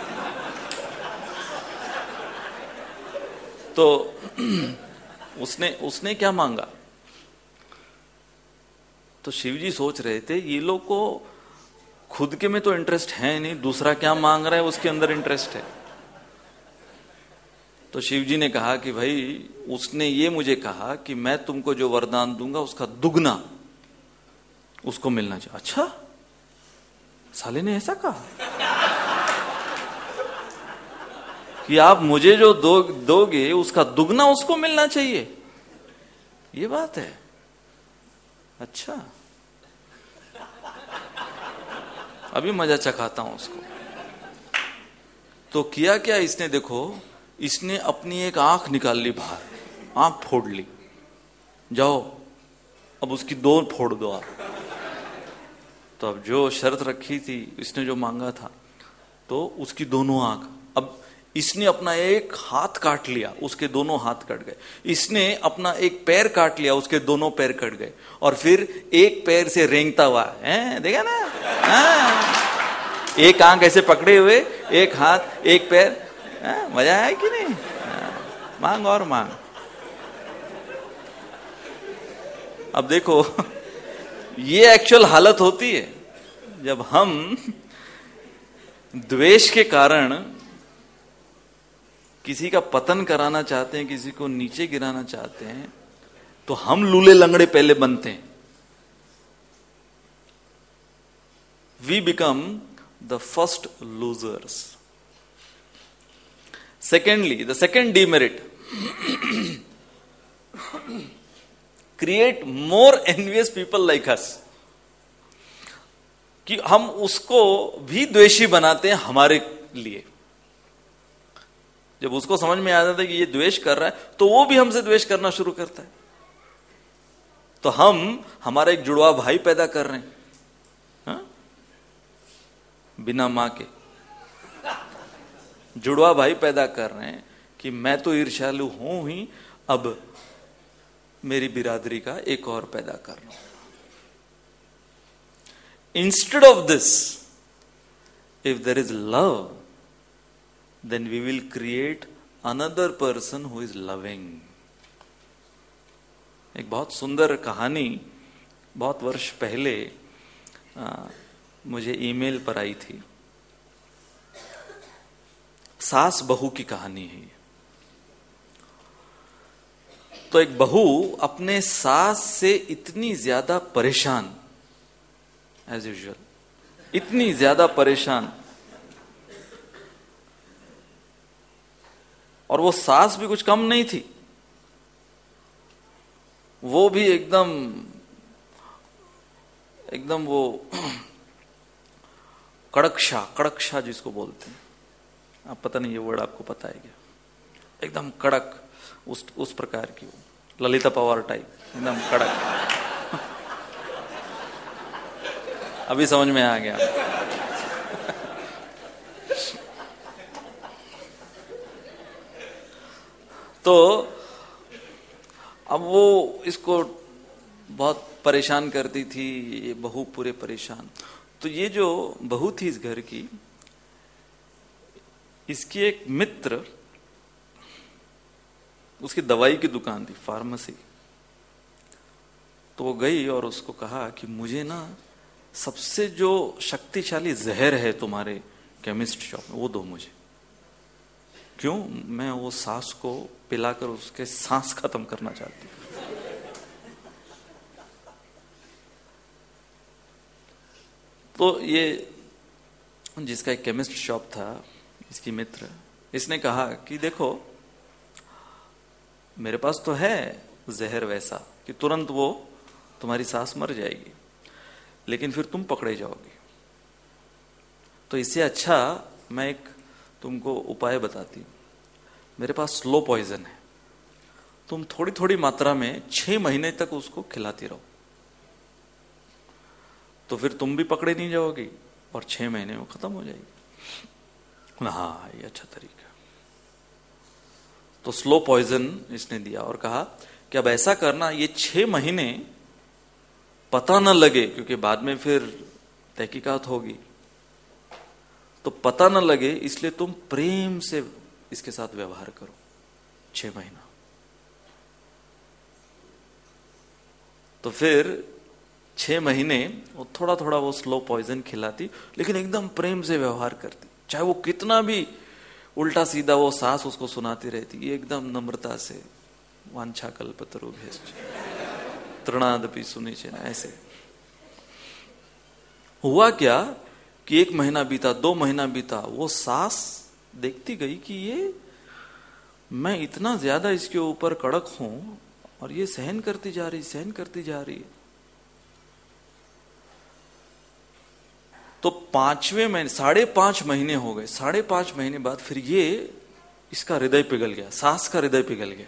तो उसने क्या मांगा? तो शिव जी सोच रहे थे, ये लोग को खुद के में तो इंटरेस्ट है नहीं, दूसरा क्या मांग रहा है उसके अंदर इंटरेस्ट है। तो शिव जी ने कहा कि भाई, उसने ये मुझे कहा कि मैं तुमको जो वरदान दूंगा उसका दुगना उसको मिलना चाहिए। अच्छा, साले ने ऐसा कहा कि आप मुझे जो दोगे उसका दुगना उसको मिलना चाहिए, ये बात है। अच्छा, अभी मजा चखाता हूं उसको। तो किया क्या इसने? देखो, इसने अपनी एक आंख निकाल ली बाहर, आंख फोड़ ली। जाओ, अब उसकी दो फोड़ दो आप। तो अब जो शर्त रखी थी, इसने जो मांगा था, तो उसकी दोनों आंख। अब इसने अपना एक हाथ काट लिया, उसके दोनों हाथ कट गए। इसने अपना एक पैर काट लिया, उसके दोनों पैर कट गए। और फिर एक पैर से रेंगता हुआ है, देखा ना, एक आंख ऐसे पकड़े हुए, एक हाथ एक पैर। मजा आया कि नहीं? मांग और मांग। अब देखो, ये एक्चुअल हालत होती है जब हम द्वेष के कारण किसी का पतन कराना चाहते हैं, किसी को नीचे गिराना चाहते हैं, तो हम लूले लंगड़े पहले बनते हैं। We become the first losers. Secondly, the second demerit, create more envious people like us. कि हम उसको भी द्वेषी बनाते हैं हमारे लिए। जब उसको समझ में आ जाता है कि ये द्वेष कर रहा है, तो वो भी हमसे द्वेष करना शुरू करता है। तो हम हमारा एक जुड़वा भाई पैदा कर रहे हैं, हाँ? बिना मां के जुड़वा भाई पैदा कर रहे हैं कि मैं तो ईर्ष्यालु हूं ही, अब मेरी बिरादरी का एक और पैदा कर रहा हूं। Instead of this, if there is love, then we will create another person who is loving. एक बहुत सुंदर कहानी बहुत वर्ष पहले मुझे ईमेल पर आई थी। सास बहू की कहानी है। तो एक बहू अपने सास से इतनी ज्यादा परेशान, एज यूजुअल, इतनी ज्यादा परेशान, और वो सास भी कुछ कम नहीं थी। वो भी एकदम वो कड़कशा जिसको बोलते हैं, आप पता नहीं ये वर्ड आपको पता है क्या? एकदम कड़क, उस प्रकार की, ललिता पवार टाइप, एकदम कड़क। अभी समझ में आ गया। तो अब वो इसको बहुत परेशान करती थी, ये बहू पूरे परेशान। तो ये जो बहू थी इस घर की, इसकी एक मित्र, उसकी दवाई की दुकान थी, फार्मेसी। तो वो गई और उसको कहा कि मुझे ना सबसे जो शक्तिशाली जहर है तुम्हारे केमिस्ट शॉप में, वो दो मुझे। क्यों? मैं वो सांस को पिलाकर उसके सांस खत्म करना चाहती हूं। तो ये जिसका एक केमिस्ट शॉप था, इसकी मित्र, इसने कहा कि देखो मेरे पास तो है जहर वैसा कि तुरंत वो तुम्हारी सांस मर जाएगी, लेकिन फिर तुम पकड़े जाओगे। तो इससे अच्छा मैं एक तुमको उपाय बताती हूं। मेरे पास स्लो पॉइजन है, तुम थोड़ी थोड़ी मात्रा में 6 महीने तक उसको खिलाती रहो, तो फिर तुम भी पकड़े नहीं जाओगी और 6 महीने में खत्म हो जाएगी। हाँ, ये अच्छा तरीका। तो स्लो पॉइजन इसने दिया और कहा कि अब ऐसा करना, ये 6 महीने पता न लगे, क्योंकि बाद में फिर तहकीकात होगी, तो पता न लगे, इसलिए तुम प्रेम से इसके साथ व्यवहार करो 6 महीना। तो फिर 6 महीने वो थोड़ा थोड़ा वो स्लो पॉइजन खिलाती, लेकिन एकदम प्रेम से व्यवहार करती, चाहे वो कितना भी उल्टा सीधा वो सास उसको सुनाती रहती, ये एकदम नम्रता से, वांछा कल्पतरुभ्यश्च तृणादपि सुनिचेन। ऐसे हुआ क्या कि 1 महीना बीता, 2 महीना बीता, वो सास देखती गई कि ये, मैं इतना ज्यादा इसके ऊपर कड़क हूं और ये सहन करती जा रही, सहन करती जा रही है। तो 5वें महीने, 5.5 महीने हो गए, 5.5 महीने बाद फिर ये, इसका हृदय पिघल गया, सास का हृदय पिघल गया,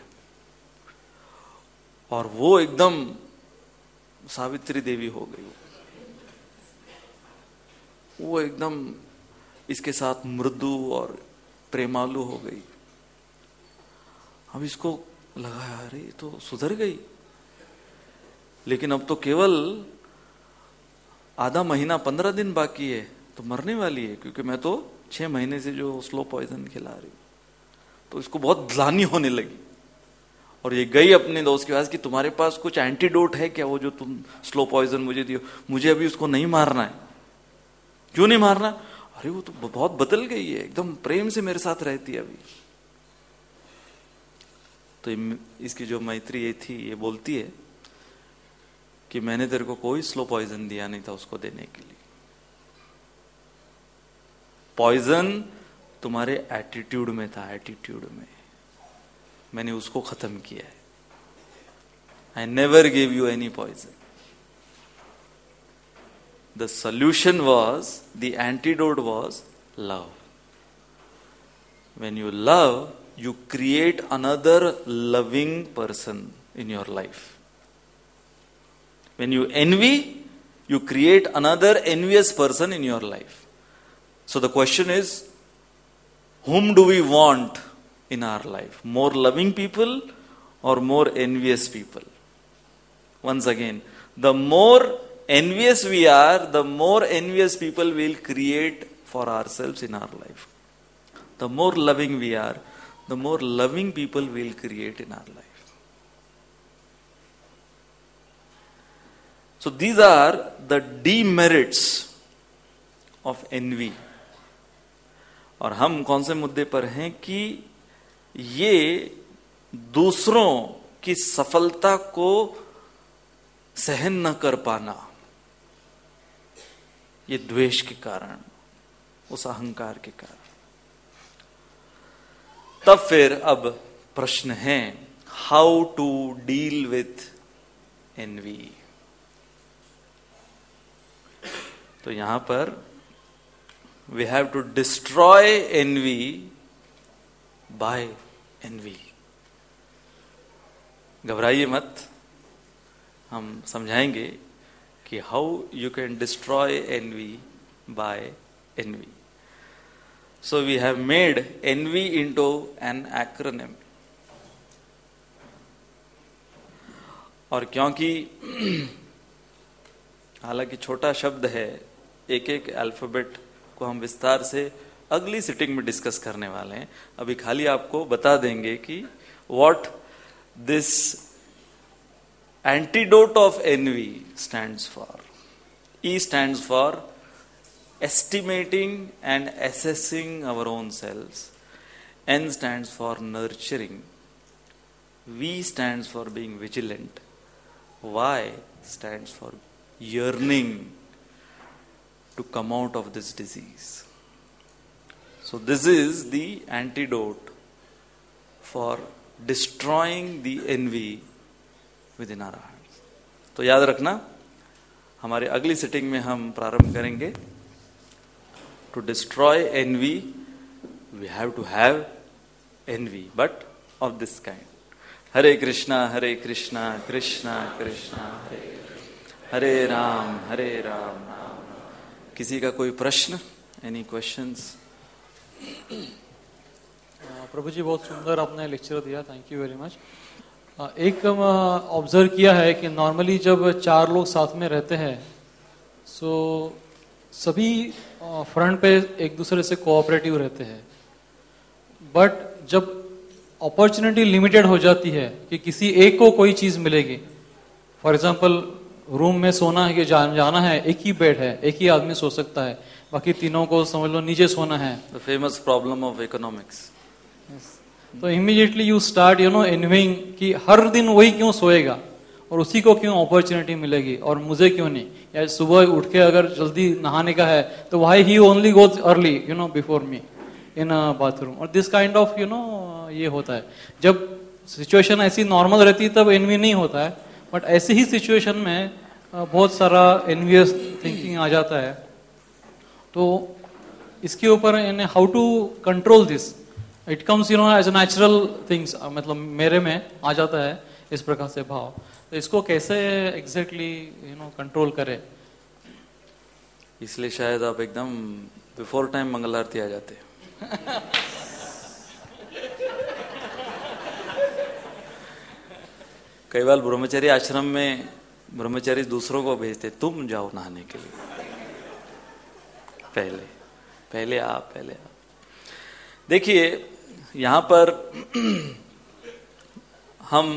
और वो एकदम सावित्री देवी हो गई। वो एकदम इसके साथ मृदु और प्रेमालु हो गई। अब इसको लगा, अरे तो सुधर गई, लेकिन अब तो केवल आधा महीना 15 दिन बाकी है, तो मरने वाली है, क्योंकि मैं तो 6 महीने से जो स्लो पॉइजन खिला रही। तो इसको बहुत ग्लानि होने लगी, और ये गई अपने दोस्त के पास कि तुम्हारे पास कुछ एंटीडोट है क्या, वो जो तुम स्लो पॉइजन मुझे दियो, मुझे अभी उसको नहीं मारना है। क्यों नहीं मारना? अरे वो तो बहुत बदल गई है, एकदम प्रेम से मेरे साथ रहती है अभी। तो इसकी जो मैत्री ये थी, ये बोलती है कि मैंने तेरे को कोई स्लो पॉइजन दिया नहीं था उसको देने के लिए, पॉइजन तुम्हारे एटीट्यूड में था, एटीट्यूड में मैंने उसको खत्म किया है। I never give you any poison. The solution was, the antidote was love. When you love, you create another loving person in your life. When you envy, you create another envious person in your life. So the question is, whom do we want in our life? More loving people or more envious people? Once again, the more envious we are, the more envious people we'll create for ourselves in our life. The more loving we are, the more loving people we'll create in our life. So these are the demerits of envy. और हम कौन से मुद्दे पर हैं कि ये दूसरों की सफलता को सहन न कर पाना, ये द्वेष के कारण, उस अहंकार के कारण। तब फिर अब प्रश्न है, how to deal with envy. तो यहां पर we have to destroy envy by envy. घबराइए मत, हम समझाएंगे कि how you can destroy envy by envy. So we have made envy into an acronym. और क्योंकि हालांकि छोटा शब्द है, एक एक अल्फाबेट को हम विस्तार से अगली सिटिंग में डिस्कस करने वाले हैं। अभी खाली आपको बता देंगे कि what this antidote of envy stands for. E stands for estimating and assessing our own selves. N stands for nurturing. V stands for being vigilant. Y stands for yearning to come out of this disease. So this is the antidote for destroying the envy within our hearts. तो याद रखना, हमारे अगली sitting में हम प्रारंभ करेंगे। To destroy envy, we have to have envy, but of this kind. हरे कृष्णा कृष्णा कृष्णा हरे राम राम राम। किसी का कोई प्रश्न? Any questions? प्रभु जी बहुत सुंदर आपने लेक्चर दिया, थैंक यू वेरी मच। एक ऑब्जर्व किया है कि नॉर्मली जब 4 लोग साथ में रहते हैं सो सभी फ्रंट पे एक दूसरे से कोऑपरेटिव रहते हैं, बट जब अपॉर्चुनिटी लिमिटेड हो जाती है कि किसी एक को कोई चीज मिलेगी, फॉर एग्जांपल रूम में सोना है कि जाना है, एक ही बेड है, एक ही आदमी सो सकता है, बाकी तीनों को समझ लो नीचे सोना है। The famous problem of economics. तो इमीडिएटली यू स्टार्ट एनविंग कि हर दिन वही क्यों सोएगा और उसी को क्यों अपॉर्चुनिटी मिलेगी और मुझे क्यों नहीं, या सुबह उठ के अगर जल्दी नहाने का है तो why he only goes early before me in bathroom, और दिस काइंड ऑफ ये होता है। जब सिचुएशन ऐसी नॉर्मल रहती है तब एनवी नहीं होता है, बट ऐसी ही सिचुएशन में बहुत सारा एनवियस थिंकिंग आ जाता है। तो इसके ऊपर how to control this, it comes as a natural things, मतलब मेरे में आ जाता है इस प्रकार से भाव। तो इसको कैसे एग्जैक्टली कंट्रोल करें? इसलिए शायद आप एकदम बिफोर टाइम मंगल आरती आ जाते हैं। कई बार ब्रह्मचर्य आश्रम में ब्रह्मचारी दूसरों को भेजते, तुम जाओ नहाने के लिए, पहले आप। देखिए यहां पर हम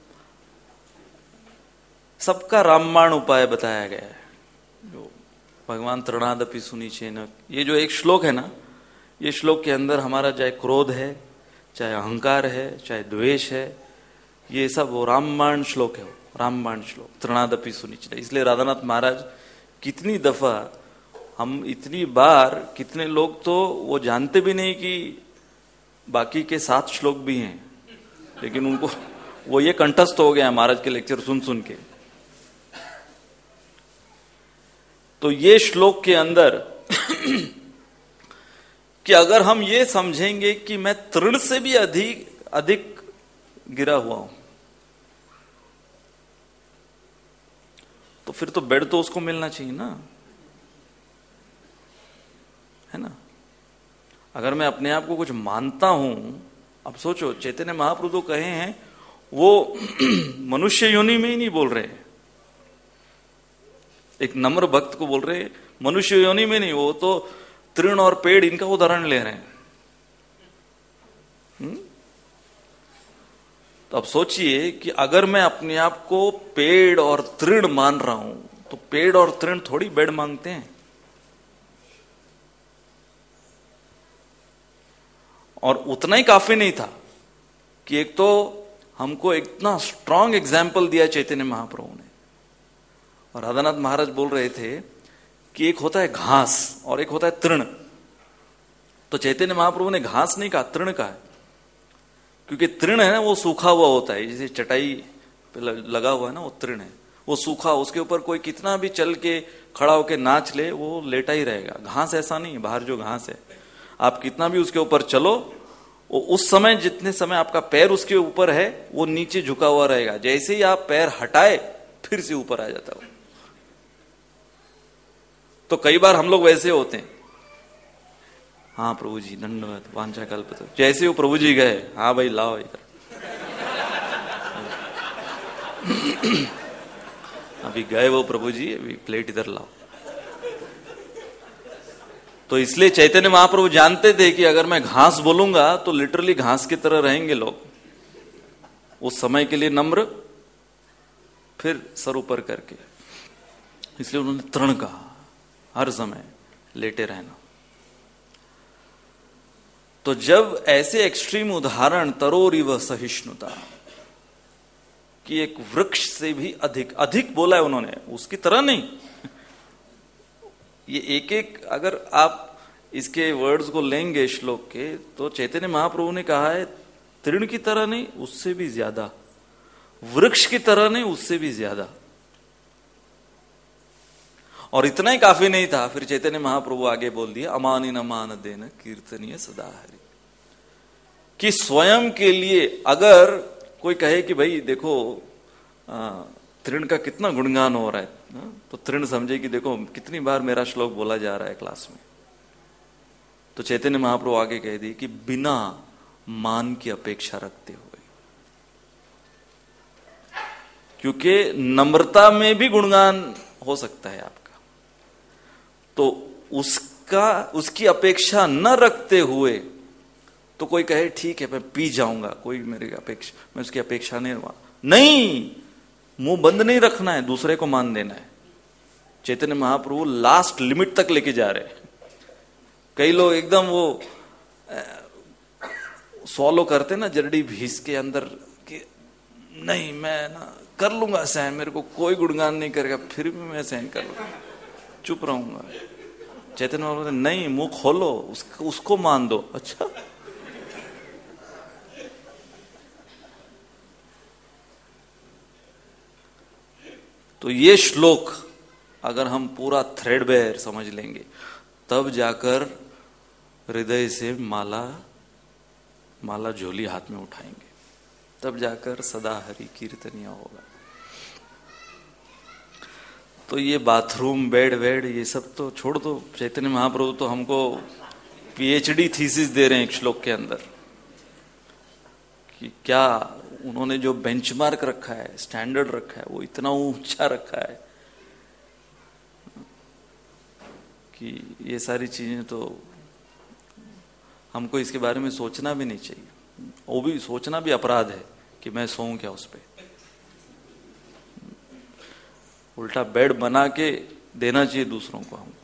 सबका रामबाण उपाय बताया गया है, जो भगवान तृणादपि सुनिचेन, ये जो एक श्लोक है ना, ये श्लोक के अंदर हमारा चाहे क्रोध है, चाहे अहंकार है, चाहे द्वेष है, ये सब वो रामबाण श्लोक है, रामबाण श्लोक तृणादपि सुनिचेन। इसलिए राधानाथ महाराज कितनी दफा, हम इतनी बार, कितने लोग तो वो जानते भी नहीं कि बाकी के 7 श्लोक भी हैं, लेकिन उनको वो ये कंठस्थ हो गया महाराज के लेक्चर सुन सुन के। तो ये श्लोक के अंदर कि अगर हम ये समझेंगे कि मैं तृण से भी अधिक गिरा हुआ हूं, तो फिर तो बेड तो उसको मिलना चाहिए ना, है ना। अगर मैं अपने आप को कुछ मानता हूं, अब सोचो चैतन्य महाप्रभु तो कहे हैं वो मनुष्य योनि में ही नहीं बोल रहे, एक नम्र भक्त को बोल रहे, मनुष्य योनि में नहीं, वो तो तृण और पेड़ इनका उदाहरण ले रहे हैं। तो अब सोचिए कि अगर मैं अपने आप को पेड़ और तृण मान रहा हूं, तो पेड़ और तृण थोड़ी बेड मांगते हैं। और उतना ही काफी नहीं था कि एक तो हमको इतना स्ट्रांग एग्जाम्पल दिया चैतन्य महाप्रभु ने, और राधानाथ महाराज बोल रहे थे कि एक होता है घास और एक होता है तृण। तो चैतन्य महाप्रभु ने घास नहीं कहा, तृण कहा, क्योंकि तृण है ना वो सूखा हुआ होता है, जैसे चटाई पे लगा हुआ है ना, वो तृण है, वो सूखा, उसके ऊपर कोई कितना भी चल के खड़ा होके नाच ले वो लेटा ही रहेगा। घास ऐसा नहीं, बाहर जो घास है आप कितना भी उसके ऊपर चलो उस समय जितने समय आपका पैर उसके ऊपर है वो नीचे झुका हुआ रहेगा, जैसे ही आप पैर हटाए फिर से ऊपर आ जाता है। तो कई बार हम लोग वैसे होते हैं, हाँ प्रभु जी दंडवत वांछा कल्प, जैसे वो प्रभु जी गए, हाँ भाई लाओ इधर अभी गए वो प्रभु जी, अभी प्लेट इधर लाओ। तो इसलिए चैतन्य महाप्रभु जानते थे कि अगर मैं घास बोलूंगा तो लिटरली घास की तरह रहेंगे लोग, उस समय के लिए नम्र, फिर सर ऊपर करके। इसलिए उन्होंने तृण कहा, हर समय लेटे रहना। तो जब ऐसे एक्सट्रीम उदाहरण, तरोरिव सहिष्णुता, कि एक वृक्ष से भी अधिक, अधिक बोला है उन्होंने, उसकी तरह नहीं, ये एक एक अगर आप इसके वर्ड्स को लेंगे श्लोक के, तो चैतन्य महाप्रभु ने कहा है तृण की तरह नहीं, उससे भी ज्यादा, वृक्ष की तरह नहीं, उससे भी ज्यादा। और इतना ही काफी नहीं था, फिर चैतन्य महाप्रभु आगे बोल दिया, अमानी न मान देन कीर्तनीय सदा हरि, कि स्वयं के लिए अगर कोई कहे कि भाई देखो तृण का कितना गुणगान हो रहा है, तो तृण समझे कि देखो कितनी बार मेरा श्लोक बोला जा रहा है क्लास में। तो चैतन्य महाप्रभु आगे कह दी कि बिना मान की अपेक्षा रखते हुए, क्योंकि नम्रता में भी गुणगान हो सकता है आपका, तो उसकी अपेक्षा न रखते हुए, तो कोई कहे ठीक है मैं पी जाऊंगा, कोई मेरी अपेक्षा, मैं उसकी अपेक्षा नहीं, मुंह बंद नहीं रखना है, दूसरे को मान देना है। चैतन्य महाप्रभु लास्ट लिमिट तक लेके जा रहे हैं। कई लोग एकदम वो सॉलो करते ना जर्डी भीस के अंदर कि नहीं मैं ना कर लूंगा सहन, मेरे को कोई गुणगान नहीं करेगा फिर भी मैं सहन कर लूंगा, चुप रहूंगा। चैतन्य महाप्रभु नहीं, मुंह खोलो, उसको मान दो। अच्छा, तो ये श्लोक अगर हम पूरा थ्रेडबेयर समझ लेंगे, तब जाकर हृदय से माला झोली हाथ में उठाएंगे, तब जाकर सदा हरि कीर्तनिया होगा। तो ये बाथरूम बेड ये सब तो छोड़ दो, चैतन्य महाप्रभु तो हमको पीएचडी थीसिस दे रहे हैं एक श्लोक के अंदर, कि क्या उन्होंने जो बेंचमार्क रखा है, स्टैंडर्ड रखा है, वो इतना ऊंचा रखा है कि ये सारी चीजें तो हमको इसके बारे में सोचना भी नहीं चाहिए। वो भी सोचना भी अपराध है कि मैं सोऊं क्या उस पे। उल्टा बेड बना के देना चाहिए दूसरों को हमको।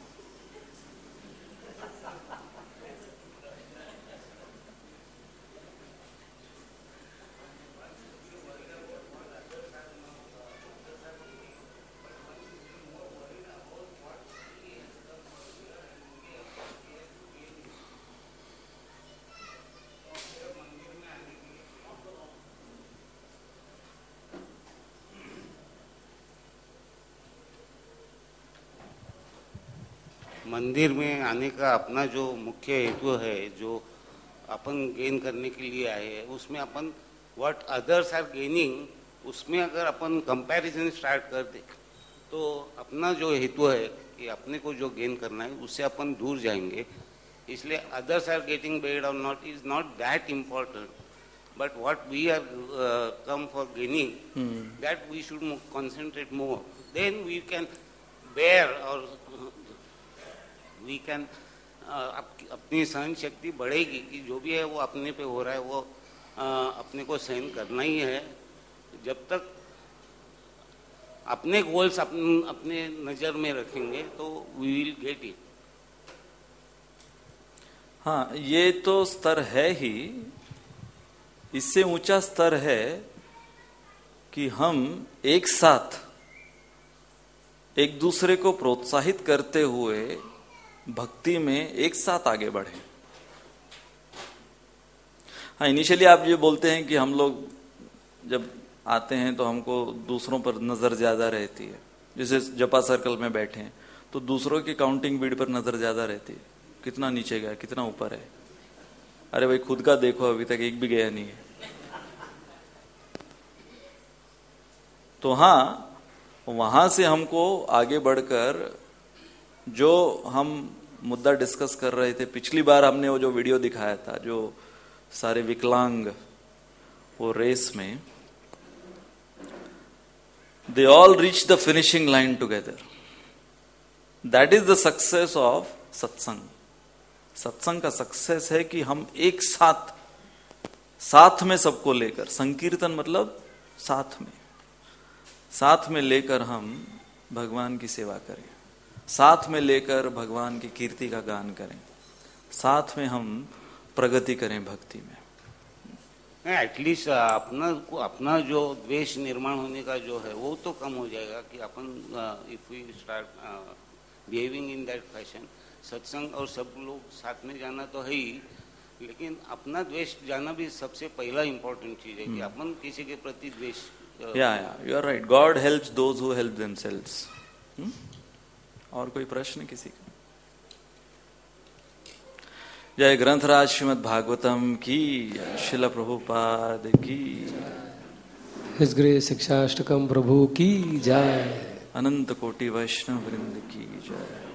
मंदिर में आने का अपना जो मुख्य हेतु है, जो अपन गेन करने के लिए आए हैं, उसमें अपन व्हाट अदर्स आर गेनिंग, उसमें अगर अपन कंपैरिजन स्टार्ट कर दे तो अपना जो हेतु है कि अपने को जो गेन करना है उससे अपन दूर जाएंगे। इसलिए अदर्स आर गेटिंग बेड और not is not that important, but what we are come for gaining, that we should concentrate more, then we can bear और वी कैन अपनी सहन शक्ति बढ़ेगी कि जो भी है वो अपने पे हो रहा है वो अपने को सहन करना ही है। जब तक अपने गोल्स अपने नजर में रखेंगे तो वी विल गेट इट। हाँ, ये तो स्तर है ही, इससे ऊंचा स्तर है कि हम एक साथ एक दूसरे को प्रोत्साहित करते हुए भक्ति में एक साथ आगे बढ़े। हाँ, इनिशियली आप ये बोलते हैं कि हम लोग जब आते हैं तो हमको दूसरों पर नजर ज्यादा रहती है, जैसे जपा सर्कल में बैठे हैं तो दूसरों की काउंटिंग बीड पर नजर ज्यादा रहती है, कितना नीचे गया कितना ऊपर है। अरे भाई खुद का देखो, अभी तक एक भी गया नहीं है। तो हाँ, वहां से हमको आगे बढ़कर जो हम मुद्दा डिस्कस कर रहे थे, पिछली बार हमने वो जो वीडियो दिखाया था, जो सारे विकलांग वो रेस में, they all reach the finishing line together. That is the success of सत्संग। सत्संग का सक्सेस है कि हम एक साथ में सबको लेकर, संकीर्तन मतलब साथ में लेकर हम भगवान की सेवा करें, साथ में लेकर भगवान की कीर्ति का गान करें, साथ में हम प्रगति करें भक्ति में। एटलीस्ट अपना जो द्वेष निर्माण होने का जो है वो तो कम हो जाएगा कि अपन if we start behaving in that fashion. सत्संग और सब लोग साथ में जाना तो है ही, लेकिन अपना द्वेष जाना भी सबसे पहला इम्पोर्टेंट चीज है कि अपन किसी के प्रति द्वेष। या you are right, God helps those who help themselves. और कोई प्रश्न किसी का? जय ग्रंथराज श्रीमद् भागवतम की, शिला प्रभुपाद की, हिज ग्रेस शिक्षाष्टकम प्रभु की जय, अनंत कोटि वैष्णव वृंद की जय।